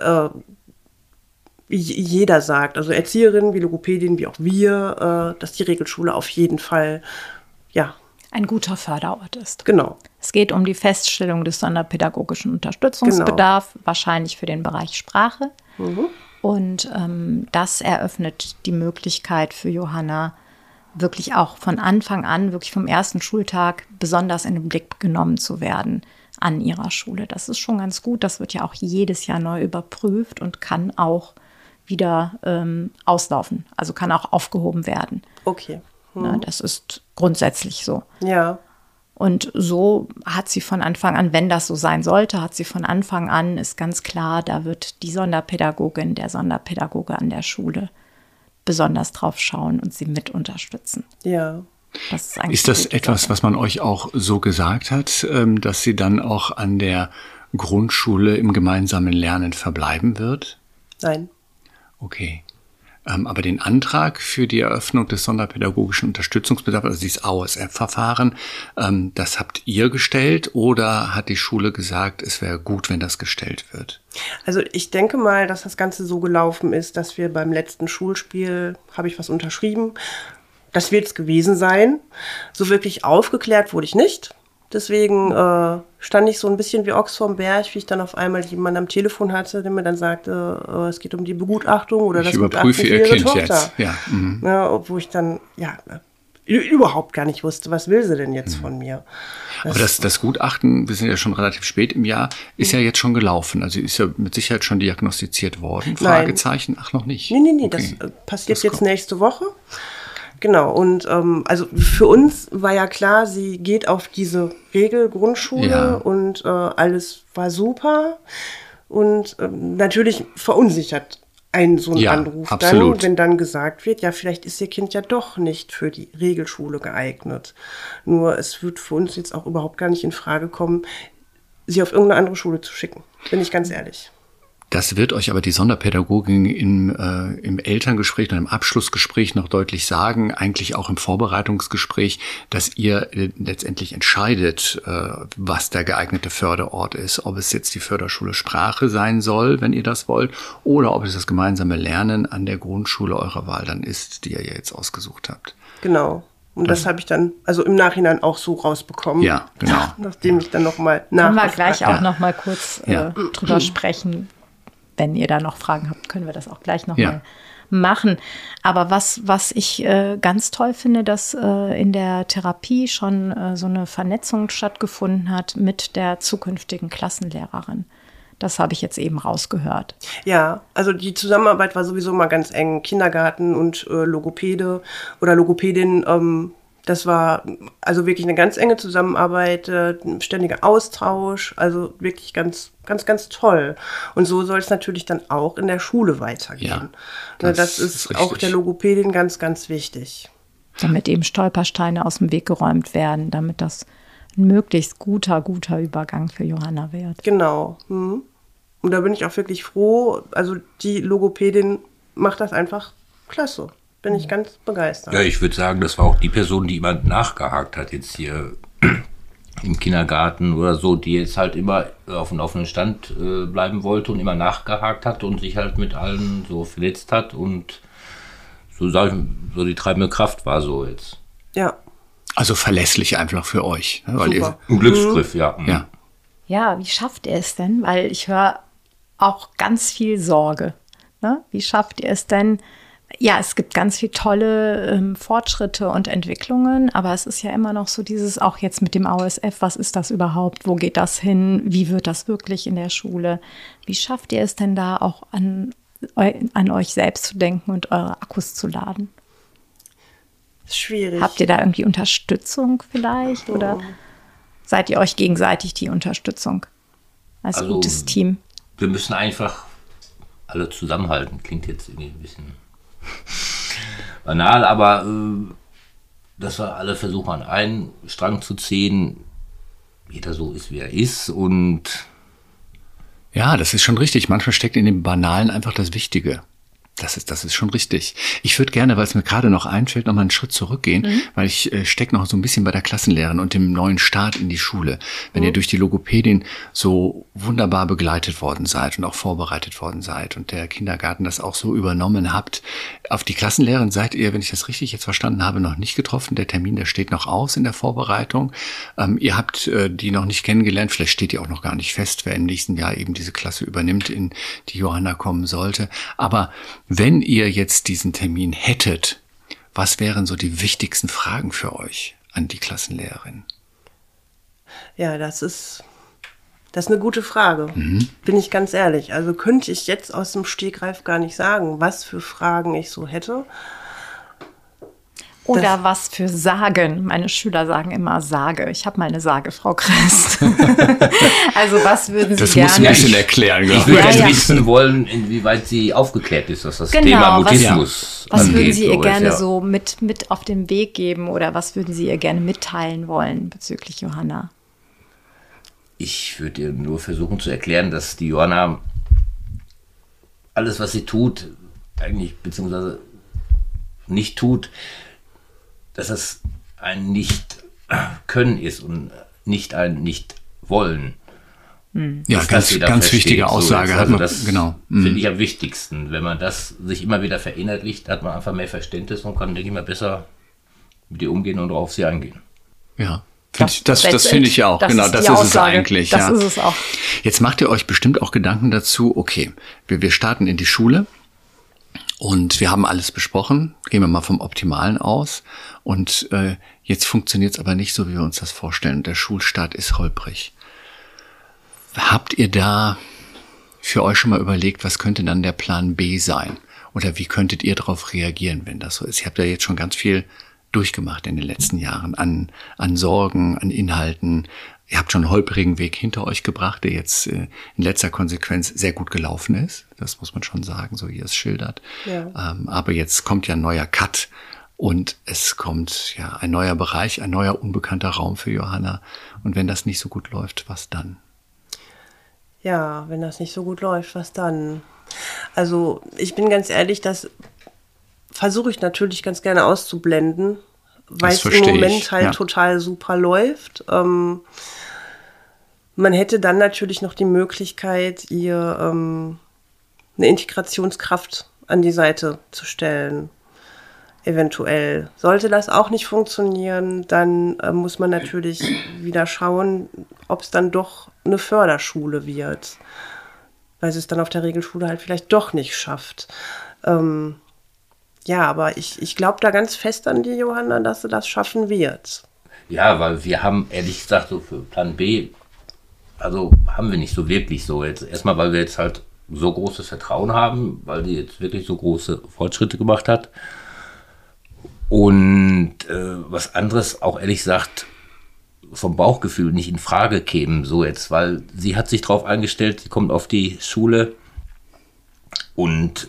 Speaker 1: jeder sagt, also Erzieherinnen wie Logopädin, wie auch wir, dass die Regelschule auf jeden Fall,
Speaker 3: ein guter Förderort ist.
Speaker 1: Genau.
Speaker 3: Es geht um die Feststellung des sonderpädagogischen Unterstützungsbedarfs, wahrscheinlich für den Bereich Sprache. Und das eröffnet die Möglichkeit für Johanna, wirklich auch von Anfang an, wirklich vom ersten Schultag, besonders in den Blick genommen zu werden an ihrer Schule. Das ist schon ganz gut. Das wird ja auch jedes Jahr neu überprüft und kann auch wieder auslaufen. Also kann auch aufgehoben werden.
Speaker 1: Okay.
Speaker 3: Na, das ist grundsätzlich so.
Speaker 1: Ja.
Speaker 3: Und so hat sie von Anfang an, wenn das so sein sollte, hat sie von Anfang an, ist ganz klar, da wird die Sonderpädagogin, der Sonderpädagoge an der Schule besonders drauf schauen und sie mit unterstützen.
Speaker 1: Ja.
Speaker 2: Ist das etwas, was man euch auch so gesagt hat, dass sie dann auch an der Grundschule im gemeinsamen Lernen verbleiben wird?
Speaker 1: Nein.
Speaker 2: Okay. Aber den Antrag für die Eröffnung des sonderpädagogischen Unterstützungsbedarfs, also dieses AOSF-Verfahren, das habt ihr gestellt oder hat die Schule gesagt, es wäre gut, wenn das gestellt wird?
Speaker 1: Also ich denke mal, dass das Ganze so gelaufen ist, dass wir beim letzten Schulspiel, habe ich was unterschrieben, das wird es gewesen sein. So wirklich aufgeklärt wurde ich nicht. Deswegen stand ich so ein bisschen wie Ochs vorm Berg, wie ich dann auf einmal jemanden am Telefon hatte, der mir dann sagte, es geht um die Begutachtung oder das Gutachten für Ihre Tochter. Jetzt. Ja. Ja, wo ich dann überhaupt gar nicht wusste, was will sie denn jetzt von mir.
Speaker 2: Aber das Gutachten, wir sind ja schon relativ spät im Jahr, ist ja jetzt schon gelaufen. Also ist ja mit Sicherheit schon diagnostiziert worden. Fragezeichen? Ach, noch nicht.
Speaker 1: Nee, okay. Das passiert jetzt nächste Woche. Genau, und also für uns war ja klar, sie geht auf diese Regelgrundschule und alles war super. Und natürlich verunsichert einen so ein Anruf dann, wenn dann gesagt wird, ja, vielleicht ist ihr Kind ja doch nicht für die Regelschule geeignet. Nur es wird für uns jetzt auch überhaupt gar nicht in Frage kommen, sie auf irgendeine andere Schule zu schicken, bin ich ganz ehrlich.
Speaker 2: Das wird euch aber die Sonderpädagogin im Elterngespräch und im Abschlussgespräch noch deutlich sagen, eigentlich auch im Vorbereitungsgespräch, dass ihr letztendlich entscheidet, was der geeignete Förderort ist, ob es jetzt die Förderschule Sprache sein soll, wenn ihr das wollt, oder ob es das gemeinsame Lernen an der Grundschule eurer Wahl dann ist, die ihr jetzt ausgesucht habt.
Speaker 1: Genau. Und das habe ich dann also im Nachhinein auch so rausbekommen.
Speaker 2: Ja, genau.
Speaker 1: Nachdem ich dann nochmal
Speaker 3: Können wir gleich auch noch mal kurz drüber sprechen. Wenn ihr da noch Fragen habt, können wir das auch gleich noch mal machen. Aber was ich ganz toll finde, dass in der Therapie schon so eine Vernetzung stattgefunden hat mit der zukünftigen Klassenlehrerin. Das habe ich jetzt eben rausgehört.
Speaker 1: Ja, also die Zusammenarbeit war sowieso mal ganz eng. Kindergarten und Logopäde oder Logopädin, das war also wirklich eine ganz enge Zusammenarbeit, ständiger Austausch, also wirklich ganz, ganz, ganz toll. Und so soll es natürlich dann auch in der Schule weitergehen. Ja, das ist auch der Logopädin ganz, ganz wichtig.
Speaker 3: Damit eben Stolpersteine aus dem Weg geräumt werden, damit das ein möglichst guter Übergang für Johanna wird.
Speaker 1: Genau. Und da bin ich auch wirklich froh. Also die Logopädin macht das einfach klasse. Bin ich ganz begeistert.
Speaker 4: Ja, ich würde sagen, das war auch die Person, die immer nachgehakt hat jetzt hier im Kindergarten oder so, die jetzt halt immer auf dem laufenden Stand bleiben wollte und immer nachgehakt hat und sich halt mit allen so verletzt hat und so die treibende Kraft war so jetzt.
Speaker 1: Ja.
Speaker 2: Also verlässlich einfach für euch.
Speaker 1: Weil
Speaker 4: ihr ein Glücksgriff, ja.
Speaker 3: Ja, wie schafft ihr es denn? Weil ich höre auch ganz viel Sorge. Ne? Wie schafft ihr es denn? Ja, es gibt ganz viele tolle Fortschritte und Entwicklungen, aber es ist ja immer noch so dieses, auch jetzt mit dem AOSF, was ist das überhaupt, wo geht das hin, wie wird das wirklich in der Schule? Wie schafft ihr es denn da auch an euch selbst zu denken und eure Akkus zu laden?
Speaker 1: Schwierig.
Speaker 3: Habt ihr da irgendwie Unterstützung vielleicht oder seid ihr euch gegenseitig die Unterstützung als gutes Team?
Speaker 4: Wir müssen einfach alle zusammenhalten, klingt jetzt irgendwie ein bisschen banal, aber dass wir alle versuchen, an einen Strang zu ziehen, jeder so ist, wie er ist und
Speaker 2: ja, das ist schon richtig. Manchmal steckt in dem Banalen einfach das Wichtige. Das ist schon richtig. Ich würde gerne, weil es mir gerade noch einfällt, noch mal einen Schritt zurückgehen, weil ich stecke noch so ein bisschen bei der Klassenlehrerin und dem neuen Start in die Schule. Wenn ihr durch die Logopädin so wunderbar begleitet worden seid und auch vorbereitet worden seid und der Kindergarten das auch so übernommen habt, auf die Klassenlehrerin seid ihr, wenn ich das richtig jetzt verstanden habe, noch nicht getroffen. Der Termin, der steht noch aus in der Vorbereitung. Ihr habt die noch nicht kennengelernt. Vielleicht steht ihr auch noch gar nicht fest, wer im nächsten Jahr eben diese Klasse übernimmt, in die Johanna kommen sollte. Aber wenn ihr jetzt diesen Termin hättet, was wären so die wichtigsten Fragen für euch an die Klassenlehrerin?
Speaker 1: Ja, das ist eine gute Frage. Bin ich ganz ehrlich. Also könnte ich jetzt aus dem Stegreif gar nicht sagen, was für Fragen ich so hätte.
Speaker 3: Oder was für Sagen. Meine Schüler sagen immer Sage. Ich habe meine Sage, Frau Christ. Also was würden Sie gerne...
Speaker 2: Das muss ein bisschen erklären.
Speaker 4: Ich würde wissen wollen, inwieweit sie aufgeklärt ist, was das Thema Mutismus
Speaker 3: angeht. Was würden Sie ihr gerne so mit auf den Weg geben oder was würden Sie ihr gerne mitteilen wollen bezüglich Johanna?
Speaker 4: Ich würde ihr nur versuchen zu erklären, dass die Johanna alles, was sie tut, eigentlich beziehungsweise nicht tut, dass es ein Nicht-Können ist und nicht ein Nicht-Wollen.
Speaker 2: Ja, ganz wichtige Aussage.
Speaker 4: So, das finde ich am wichtigsten. Wenn man das sich immer wieder verinnerlicht, hat man einfach mehr Verständnis und kann, denke ich mal, besser mit ihr umgehen und auf sie eingehen.
Speaker 2: Ja. Das finde ich auch, genau, das ist es eigentlich.
Speaker 3: Das ist es auch.
Speaker 2: Jetzt macht ihr euch bestimmt auch Gedanken dazu, okay, wir starten in die Schule und wir haben alles besprochen, gehen wir mal vom Optimalen aus und jetzt funktioniert es aber nicht so, wie wir uns das vorstellen. Der Schulstart ist holprig. Habt ihr da für euch schon mal überlegt, was könnte dann der Plan B sein? Oder wie könntet ihr darauf reagieren, wenn das so ist? Ihr habt ja jetzt schon ganz viel durchgemacht in den letzten Jahren an Sorgen, an Inhalten. Ihr habt schon einen holprigen Weg hinter euch gebracht, der jetzt in letzter Konsequenz sehr gut gelaufen ist. Das muss man schon sagen, so wie ihr es schildert. Ja. Aber jetzt kommt ja ein neuer Cut und es kommt ja ein neuer Bereich, ein neuer unbekannter Raum für Johanna. Und wenn das nicht so gut läuft, was dann?
Speaker 1: Ja, wenn das nicht so gut läuft, was dann? Also ich bin ganz ehrlich, das versuche ich natürlich ganz gerne auszublenden, weil es im Moment halt total super läuft. Man hätte dann natürlich noch die Möglichkeit, ihr eine Integrationskraft an die Seite zu stellen. Eventuell. Sollte das auch nicht funktionieren, dann muss man natürlich wieder schauen, ob es dann doch eine Förderschule wird, weil sie es dann auf der Regelschule halt vielleicht doch nicht schafft. Ja, aber ich glaube da ganz fest an die Johanna, dass sie das schaffen wird.
Speaker 4: Ja, weil wir haben, ehrlich gesagt, so für Plan B, also haben wir nicht so wirklich so jetzt. Erstmal, weil wir jetzt halt so großes Vertrauen haben, weil die jetzt wirklich so große Fortschritte gemacht hat. Und was anderes, auch ehrlich gesagt, vom Bauchgefühl nicht in Frage käme, so jetzt, weil sie hat sich drauf eingestellt, sie kommt auf die Schule und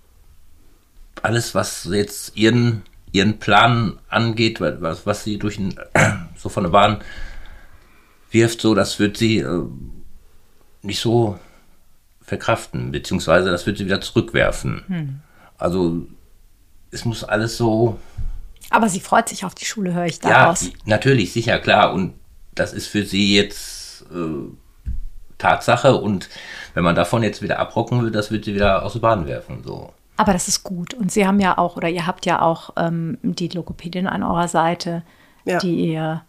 Speaker 4: alles, was jetzt ihren Plan angeht, was sie so von der Bahn wirft, so, das wird sie nicht so verkraften, beziehungsweise das wird sie wieder zurückwerfen. Also es muss alles so...
Speaker 3: Aber sie freut sich auf die Schule, höre ich daraus.
Speaker 4: Ja, natürlich, sicher, klar. Und das ist für sie jetzt Tatsache. Und wenn man davon jetzt wieder abrocken will, das wird sie wieder aus der Bahn werfen. So.
Speaker 3: Aber das ist gut. Und Sie haben ja auch, oder ihr habt ja auch die Logopädin an eurer Seite, die ihr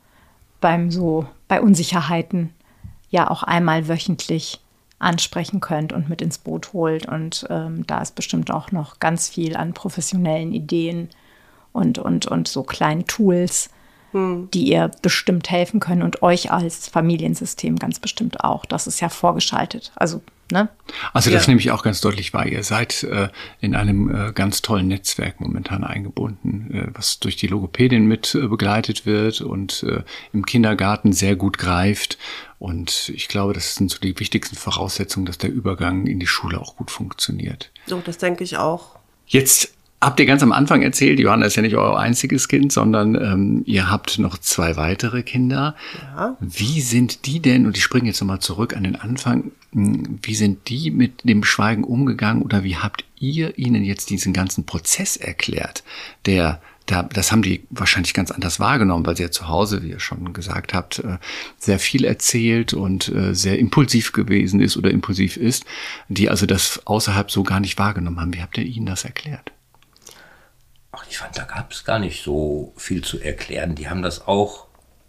Speaker 3: bei Unsicherheiten ja auch einmal wöchentlich ansprechen könnt und mit ins Boot holt. Und da ist bestimmt auch noch ganz viel an professionellen Ideen und so kleinen Tools, die ihr bestimmt helfen können und euch als Familiensystem ganz bestimmt auch. Das ist ja vorgeschaltet. Also, ne?
Speaker 2: Also das nehme ich auch ganz deutlich wahr. Ihr seid in einem ganz tollen Netzwerk momentan eingebunden, was durch die Logopädin mit begleitet wird und im Kindergarten sehr gut greift. Und ich glaube, das sind so die wichtigsten Voraussetzungen, dass der Übergang in die Schule auch gut funktioniert.
Speaker 1: So, das denke ich auch.
Speaker 2: Jetzt habt ihr ganz am Anfang erzählt, Johanna ist ja nicht euer einziges Kind, sondern ihr habt noch 2 weitere Kinder. Ja. Wie sind die denn, und ich springe jetzt nochmal zurück an den Anfang, wie sind die mit dem Schweigen umgegangen oder wie habt ihr ihnen jetzt diesen ganzen Prozess erklärt? Das haben die wahrscheinlich ganz anders wahrgenommen, weil sie ja zu Hause, wie ihr schon gesagt habt, sehr viel erzählt und sehr impulsiv gewesen ist oder impulsiv ist, die also das außerhalb so gar nicht wahrgenommen haben. Wie habt ihr ihnen das erklärt?
Speaker 4: Ach, ich fand, da gab es gar nicht so viel zu erklären. Die haben das auch,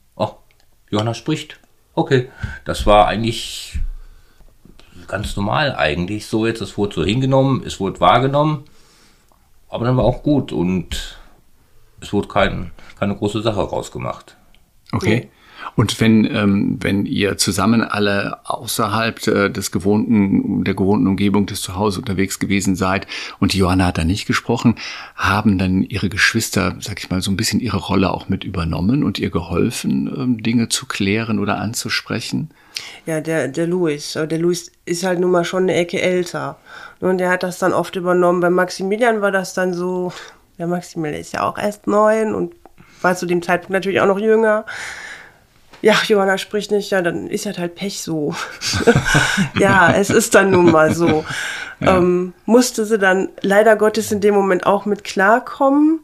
Speaker 4: Johanna spricht. Okay, das war eigentlich ganz normal eigentlich. So jetzt, es wurde so hingenommen, es wurde wahrgenommen, aber dann war auch gut und es wurde keine große Sache rausgemacht.
Speaker 2: Okay. Und wenn ihr zusammen alle außerhalb der gewohnten Umgebung des Zuhause unterwegs gewesen seid und die Johanna hat da nicht gesprochen, haben dann ihre Geschwister, sag ich mal, so ein bisschen ihre Rolle auch mit übernommen und ihr geholfen, Dinge zu klären oder anzusprechen?
Speaker 1: Ja, der Luis ist halt nun mal schon eine Ecke älter. Und der hat das dann oft übernommen. Bei Maximilian war das dann so, der Maximilian ist ja auch erst 9 und war zu dem Zeitpunkt natürlich auch noch jünger. Ja, Johanna spricht nicht, ja, dann ist halt Pech so. Ja, es ist dann nun mal so. Ja. Musste sie dann leider Gottes in dem Moment auch mit klarkommen.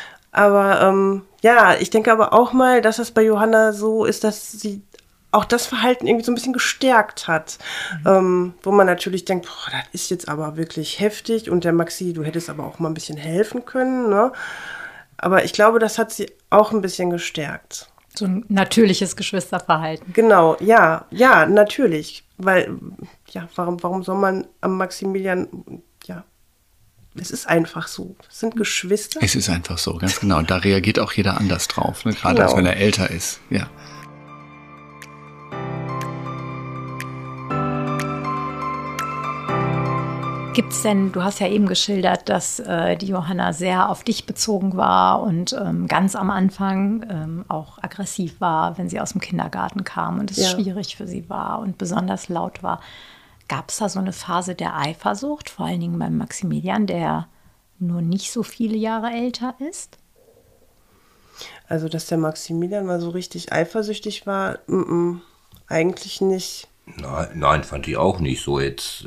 Speaker 1: Aber ja, ich denke aber auch mal, dass es bei Johanna so ist, dass sie auch das Verhalten irgendwie so ein bisschen gestärkt hat. Wo man natürlich denkt, boah, das ist jetzt aber wirklich heftig. Und der Maxi, du hättest aber auch mal ein bisschen helfen können, ne? Aber ich glaube, das hat sie auch ein bisschen gestärkt.
Speaker 3: So ein natürliches Geschwisterverhalten.
Speaker 1: Genau, ja, natürlich. Weil, warum soll man am Maximilian, es ist einfach so. Es sind Geschwister.
Speaker 2: Es ist einfach so, ganz genau. Und da reagiert auch jeder anders drauf, ne? Gerade als wenn er älter ist, ja.
Speaker 3: Gibt's denn, du hast ja eben geschildert, dass die Johanna sehr auf dich bezogen war und ganz am Anfang auch aggressiv war, wenn sie aus dem Kindergarten kam und es schwierig für sie war und besonders laut war. Gab es da so eine Phase der Eifersucht, vor allen Dingen beim Maximilian, der nur nicht so viele Jahre älter ist?
Speaker 1: Also, dass der Maximilian mal so richtig eifersüchtig war, eigentlich nicht.
Speaker 4: Nein, fand ich auch nicht so jetzt.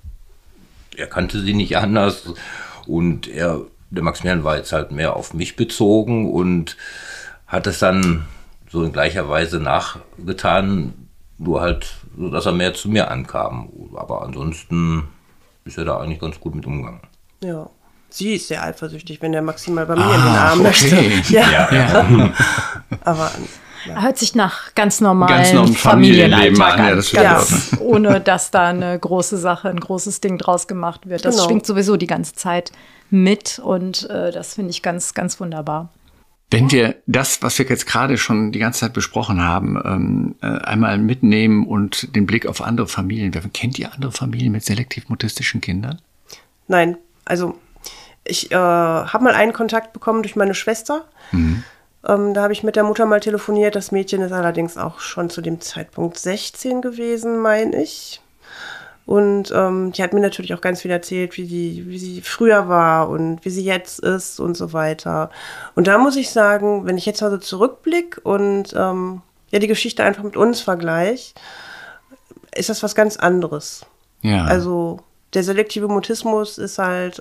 Speaker 4: Er kannte sie nicht anders und der Maximilian war jetzt halt mehr auf mich bezogen und hat es dann so in gleicher Weise nachgetan, nur halt so, dass er mehr zu mir ankam. Aber ansonsten ist er da eigentlich ganz gut mit umgegangen.
Speaker 1: Ja, sie ist sehr eifersüchtig, wenn der Maximal bei mir in den Arm möchte.
Speaker 2: Ja.
Speaker 1: Aber
Speaker 3: hört sich nach ganz normalen Familienalltag an.
Speaker 2: Ja,
Speaker 3: ohne dass da eine große Sache, ein großes Ding draus gemacht wird. Das schwingt sowieso die ganze Zeit mit und das finde ich ganz, ganz wunderbar.
Speaker 2: Wenn wir das, was wir jetzt gerade schon die ganze Zeit besprochen haben, einmal mitnehmen und den Blick auf andere Familien werfen. Kennt ihr andere Familien mit selektiv-mutistischen Kindern?
Speaker 1: Nein, also ich habe mal einen Kontakt bekommen durch meine Schwester. Da habe ich mit der Mutter mal telefoniert. Das Mädchen ist allerdings auch schon zu dem Zeitpunkt 16 gewesen, meine ich. Und die hat mir natürlich auch ganz viel erzählt, wie sie früher war und wie sie jetzt ist und so weiter. Und da muss ich sagen, wenn ich jetzt also zurückblicke und die Geschichte einfach mit uns vergleiche, ist das was ganz anderes.
Speaker 2: Ja.
Speaker 1: Also der selektive Mutismus ist halt...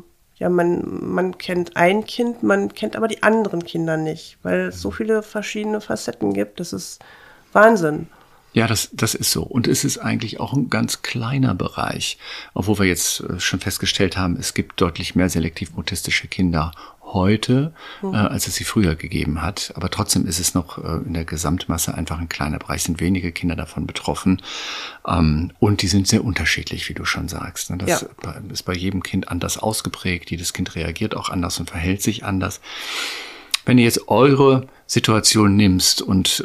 Speaker 1: man kennt ein Kind, man kennt aber die anderen Kinder nicht, weil es so viele verschiedene Facetten gibt. Das ist Wahnsinn.
Speaker 2: Ja, das ist so. Und es ist eigentlich auch ein ganz kleiner Bereich, obwohl wir jetzt schon festgestellt haben, es gibt deutlich mehr selektiv-mutistische Kinder heute, als es sie früher gegeben hat. Aber trotzdem ist es noch in der Gesamtmasse einfach ein kleiner Bereich, sind wenige Kinder davon betroffen. Und die sind sehr unterschiedlich, wie du schon sagst. Das ist bei jedem Kind anders ausgeprägt. Jedes Kind reagiert auch anders und verhält sich anders. Wenn ihr jetzt eure Situation nimmst und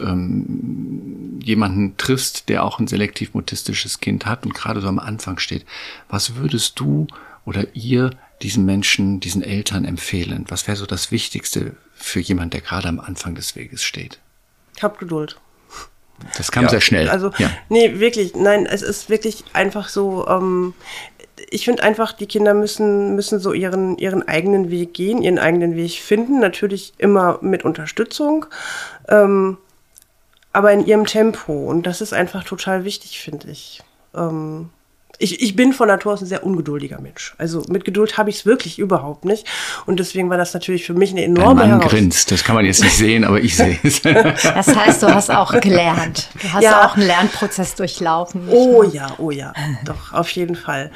Speaker 2: jemanden triffst, der auch ein selektiv-mutistisches Kind hat und gerade so am Anfang steht, was würdest du oder ihr diesen Menschen, diesen Eltern empfehlen? Was wäre so das Wichtigste für jemanden, der gerade am Anfang des Weges steht?
Speaker 1: Hab Geduld.
Speaker 2: Das kam sehr schnell.
Speaker 1: Also, nee, wirklich, nein, es ist wirklich einfach so, ich finde einfach, die Kinder müssen so ihren eigenen Weg gehen, ihren eigenen Weg finden, natürlich immer mit Unterstützung, aber in ihrem Tempo und das ist einfach total wichtig, finde ich. Ich bin von Natur aus ein sehr ungeduldiger Mensch. Also mit Geduld habe ich es wirklich überhaupt nicht. Und deswegen war das natürlich für mich eine enorme
Speaker 2: Herausforderung. Dein Mann grinst, das kann man jetzt nicht sehen, aber ich sehe es.
Speaker 3: Das heißt, du hast auch gelernt. Du hast auch einen Lernprozess durchlaufen.
Speaker 1: Oh ja. Doch, auf jeden Fall.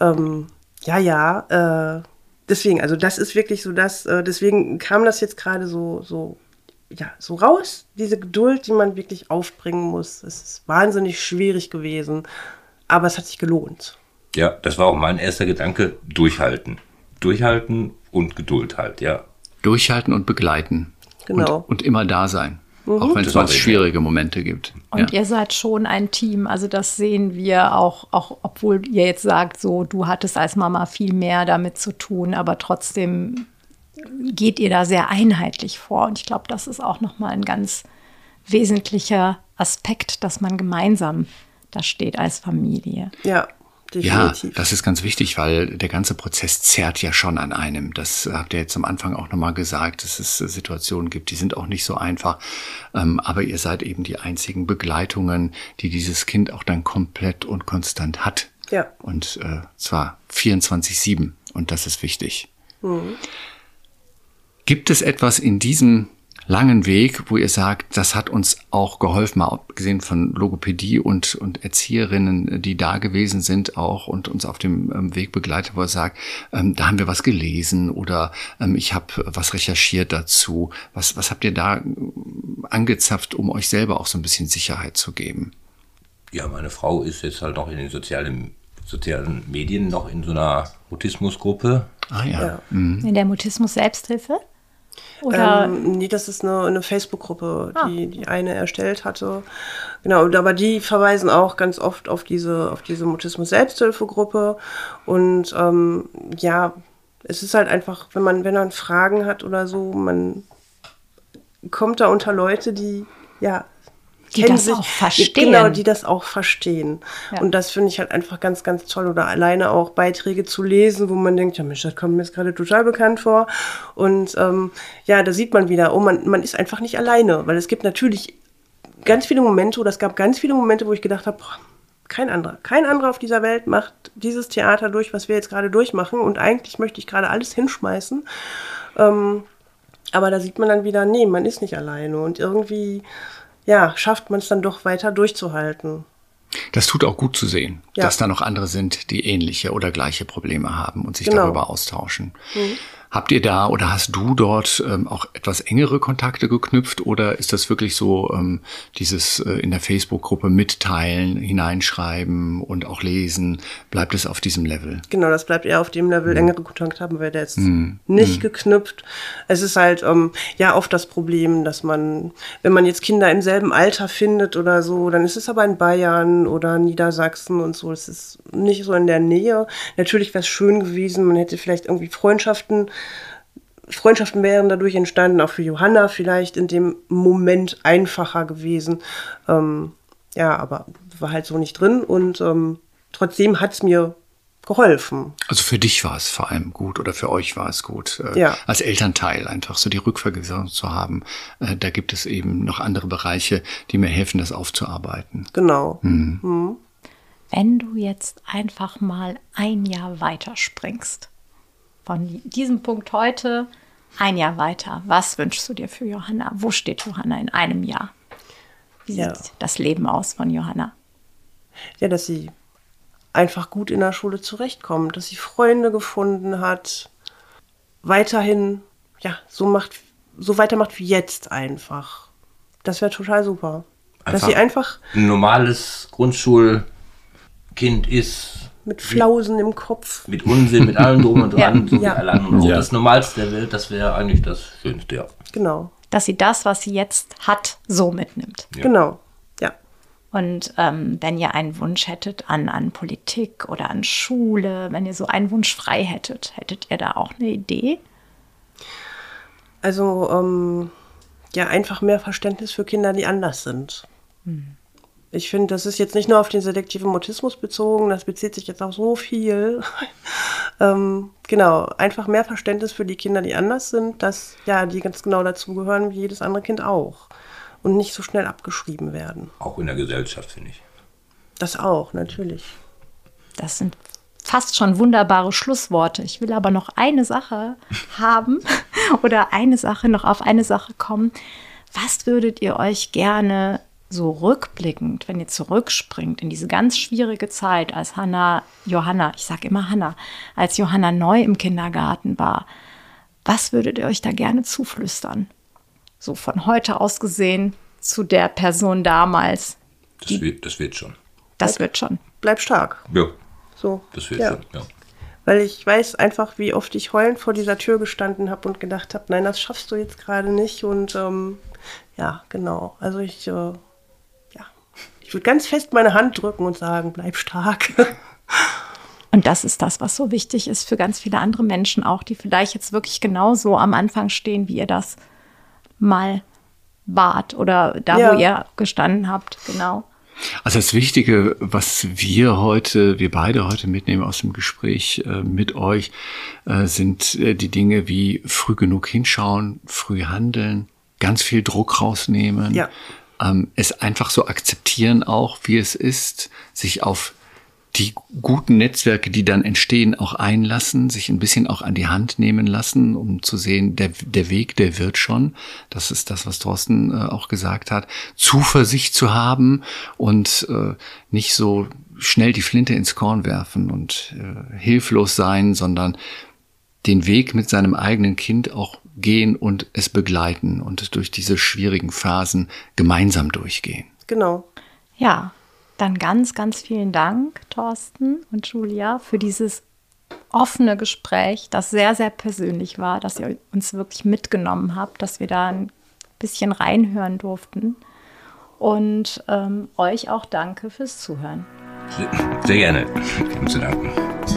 Speaker 1: Deswegen, also das ist wirklich so deswegen kam das jetzt gerade so raus. Diese Geduld, die man wirklich aufbringen muss. Es ist wahnsinnig schwierig gewesen. Aber es hat sich gelohnt.
Speaker 4: Ja, das war auch mein erster Gedanke, durchhalten. Durchhalten und Geduld halt, ja.
Speaker 2: Durchhalten und begleiten.
Speaker 1: Genau.
Speaker 2: Und immer da sein. Auch wenn es mal schwierige Momente gibt.
Speaker 3: Und ihr seid schon ein Team. Also das sehen wir auch obwohl ihr jetzt sagt, so du hattest als Mama viel mehr damit zu tun, aber trotzdem geht ihr da sehr einheitlich vor. Und ich glaube, das ist auch nochmal ein ganz wesentlicher Aspekt, dass man gemeinsam da steht als Familie.
Speaker 1: Ja, definitiv.
Speaker 2: Ja, das ist ganz wichtig, weil der ganze Prozess zerrt ja schon an einem. Das habt ihr jetzt am Anfang auch nochmal gesagt, dass es Situationen gibt, die sind auch nicht so einfach. Aber ihr seid eben die einzigen Begleitungen, die dieses Kind auch dann komplett und konstant hat.
Speaker 1: Ja.
Speaker 2: Und zwar 24/7. Und das ist wichtig. Gibt es etwas in diesem langen Weg, wo ihr sagt, das hat uns auch geholfen, mal abgesehen von Logopädie und Erzieherinnen, die da gewesen sind auch und uns auf dem Weg begleitet, wo ihr sagt, da haben wir was gelesen oder ich habe was recherchiert dazu. Was habt ihr da angezapft, um euch selber auch so ein bisschen Sicherheit zu geben?
Speaker 4: Ja, meine Frau ist jetzt halt noch in den sozialen Medien noch in so einer Mutismusgruppe.
Speaker 2: Ah ja.
Speaker 3: In der Mutismus-Selbsthilfe? Oder?
Speaker 1: Nee, das ist eine Facebook-Gruppe, die eine erstellt hatte. Genau, aber die verweisen auch ganz oft auf diese Mutismus-Selbsthilfegruppe. Und es ist halt einfach, wenn man Fragen hat oder so, man kommt da unter Leute, die
Speaker 3: auch verstehen.
Speaker 1: Genau, die das auch verstehen.
Speaker 3: Ja.
Speaker 1: Und das finde ich halt einfach ganz, ganz toll. Oder alleine auch Beiträge zu lesen, wo man denkt, ja Mensch, das kommt mir jetzt gerade total bekannt vor. Und da sieht man wieder, man ist einfach nicht alleine. Weil es gibt natürlich ganz viele Momente, wo ich gedacht habe, kein anderer auf dieser Welt macht dieses Theater durch, was wir jetzt gerade durchmachen. Und eigentlich möchte ich gerade alles hinschmeißen. Aber da sieht man dann wieder, nee, man ist nicht alleine. Und irgendwie schafft man es dann doch weiter durchzuhalten.
Speaker 2: Das tut auch gut zu sehen, dass da noch andere sind, die ähnliche oder gleiche Probleme haben und sich darüber austauschen. Habt ihr da oder hast du dort auch etwas engere Kontakte geknüpft oder ist das wirklich so dieses in der Facebook-Gruppe mitteilen, hineinschreiben und auch lesen? Bleibt es auf diesem Level?
Speaker 1: Genau, das bleibt eher auf dem Level. Engere Kontakt haben wir da jetzt nicht geknüpft. Es ist halt oft das Problem, dass man, wenn man jetzt Kinder im selben Alter findet oder so, dann ist es aber in Bayern oder Niedersachsen und so. Es ist nicht so in der Nähe. Natürlich wäre es schön gewesen, man hätte vielleicht irgendwie Freundschaften wären dadurch entstanden, auch für Johanna vielleicht in dem Moment einfacher gewesen. Aber war halt so nicht drin und trotzdem hat es mir geholfen.
Speaker 2: Also für dich war es vor allem gut oder für euch war es gut, als Elternteil einfach so die Rückversicherung zu haben. Da gibt es eben noch andere Bereiche, die mir helfen, das aufzuarbeiten.
Speaker 1: Genau.
Speaker 3: Wenn du jetzt einfach mal ein Jahr weiterspringst, von diesem Punkt heute ein Jahr weiter, was wünschst du dir für Johanna? Wo steht Johanna in einem Jahr? Wie sieht das Leben aus von Johanna?
Speaker 1: Ja, dass sie einfach gut in der Schule zurechtkommt, dass sie Freunde gefunden hat, weiterhin so weitermacht wie jetzt einfach. Das wäre total super. Dass sie einfach
Speaker 4: ein normales Grundschulkind ist.
Speaker 1: Mit Flausen im Kopf.
Speaker 4: Mit Unsinn, mit allem drum und dran, so wie alle anderen.
Speaker 2: Ja.
Speaker 4: Das Normalste der Welt, das wäre eigentlich das Schönste, ja.
Speaker 1: Genau.
Speaker 3: Dass sie das, was sie jetzt hat, so mitnimmt.
Speaker 4: Ja.
Speaker 1: Genau, ja.
Speaker 3: Und wenn ihr einen Wunsch hättet an Politik oder an Schule, wenn ihr so einen Wunsch frei hättet ihr da auch eine Idee?
Speaker 1: Also, einfach mehr Verständnis für Kinder, die anders sind. Ich finde, das ist jetzt nicht nur auf den selektiven Mutismus bezogen, das bezieht sich jetzt auf so viel. Einfach mehr Verständnis für die Kinder, die anders sind, dass die ganz genau dazugehören wie jedes andere Kind auch. Und nicht so schnell abgeschrieben werden.
Speaker 4: Auch in der Gesellschaft, finde ich.
Speaker 1: Das auch, natürlich.
Speaker 3: Das sind fast schon wunderbare Schlussworte. Ich will aber noch eine Sache haben oder noch auf eine Sache kommen. Was würdet ihr euch gerne so rückblickend, wenn ihr zurückspringt in diese ganz schwierige Zeit, als Johanna, ich sage immer Hanna, als Johanna neu im Kindergarten war, was würdet ihr euch da gerne zuflüstern? So von heute aus gesehen zu der Person damals.
Speaker 4: Das wird schon.
Speaker 3: Das wird schon.
Speaker 1: Bleib stark.
Speaker 4: Ja,
Speaker 1: So.
Speaker 4: das wird schon, ja.
Speaker 1: Weil ich weiß einfach, wie oft ich heulend vor dieser Tür gestanden habe und gedacht habe, nein, das schaffst du jetzt gerade nicht. Und genau. Also ich würde ganz fest meine Hand drücken und sagen, bleib stark.
Speaker 3: Und das ist das, was so wichtig ist für ganz viele andere Menschen auch, die vielleicht jetzt wirklich genauso am Anfang stehen, wie ihr das mal wart oder da, wo ihr gestanden habt, genau.
Speaker 2: Also das Wichtige, was wir beide heute mitnehmen aus dem Gespräch mit euch, sind die Dinge wie früh genug hinschauen, früh handeln, ganz viel Druck rausnehmen, es einfach so akzeptieren auch, wie es ist, sich auf die guten Netzwerke, die dann entstehen, auch einlassen, sich ein bisschen auch an die Hand nehmen lassen, um zu sehen, der Weg, der wird schon. Das ist das, was Thorsten auch gesagt hat. Zuversicht zu haben und nicht so schnell die Flinte ins Korn werfen und hilflos sein, sondern den Weg mit seinem eigenen Kind auch gehen und es begleiten und durch diese schwierigen Phasen gemeinsam durchgehen.
Speaker 1: Genau.
Speaker 3: Ja, dann ganz, ganz vielen Dank, Thorsten und Julia, für dieses offene Gespräch, das sehr, sehr persönlich war, dass ihr uns wirklich mitgenommen habt, dass wir da ein bisschen reinhören durften. Und euch auch danke fürs Zuhören.
Speaker 4: Sehr gerne. Ich muss danken.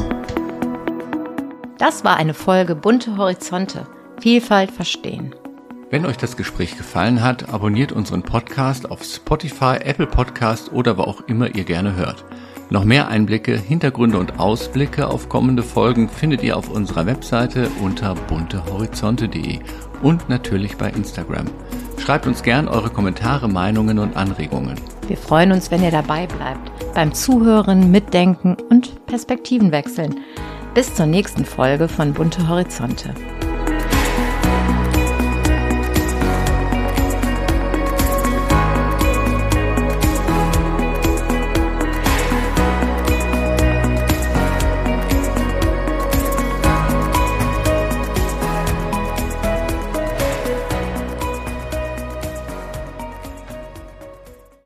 Speaker 3: Das war eine Folge Bunte Horizonte. Vielfalt verstehen.
Speaker 2: Wenn euch das Gespräch gefallen hat, abonniert unseren Podcast auf Spotify, Apple Podcast oder wo auch immer ihr gerne hört. Noch mehr Einblicke, Hintergründe und Ausblicke auf kommende Folgen findet ihr auf unserer Webseite unter buntehorizonte.de und natürlich bei Instagram. Schreibt uns gern eure Kommentare, Meinungen und Anregungen.
Speaker 3: Wir freuen uns, wenn ihr dabei bleibt, beim Zuhören, Mitdenken und Perspektiven wechseln. Bis zur nächsten Folge von Bunte Horizonte.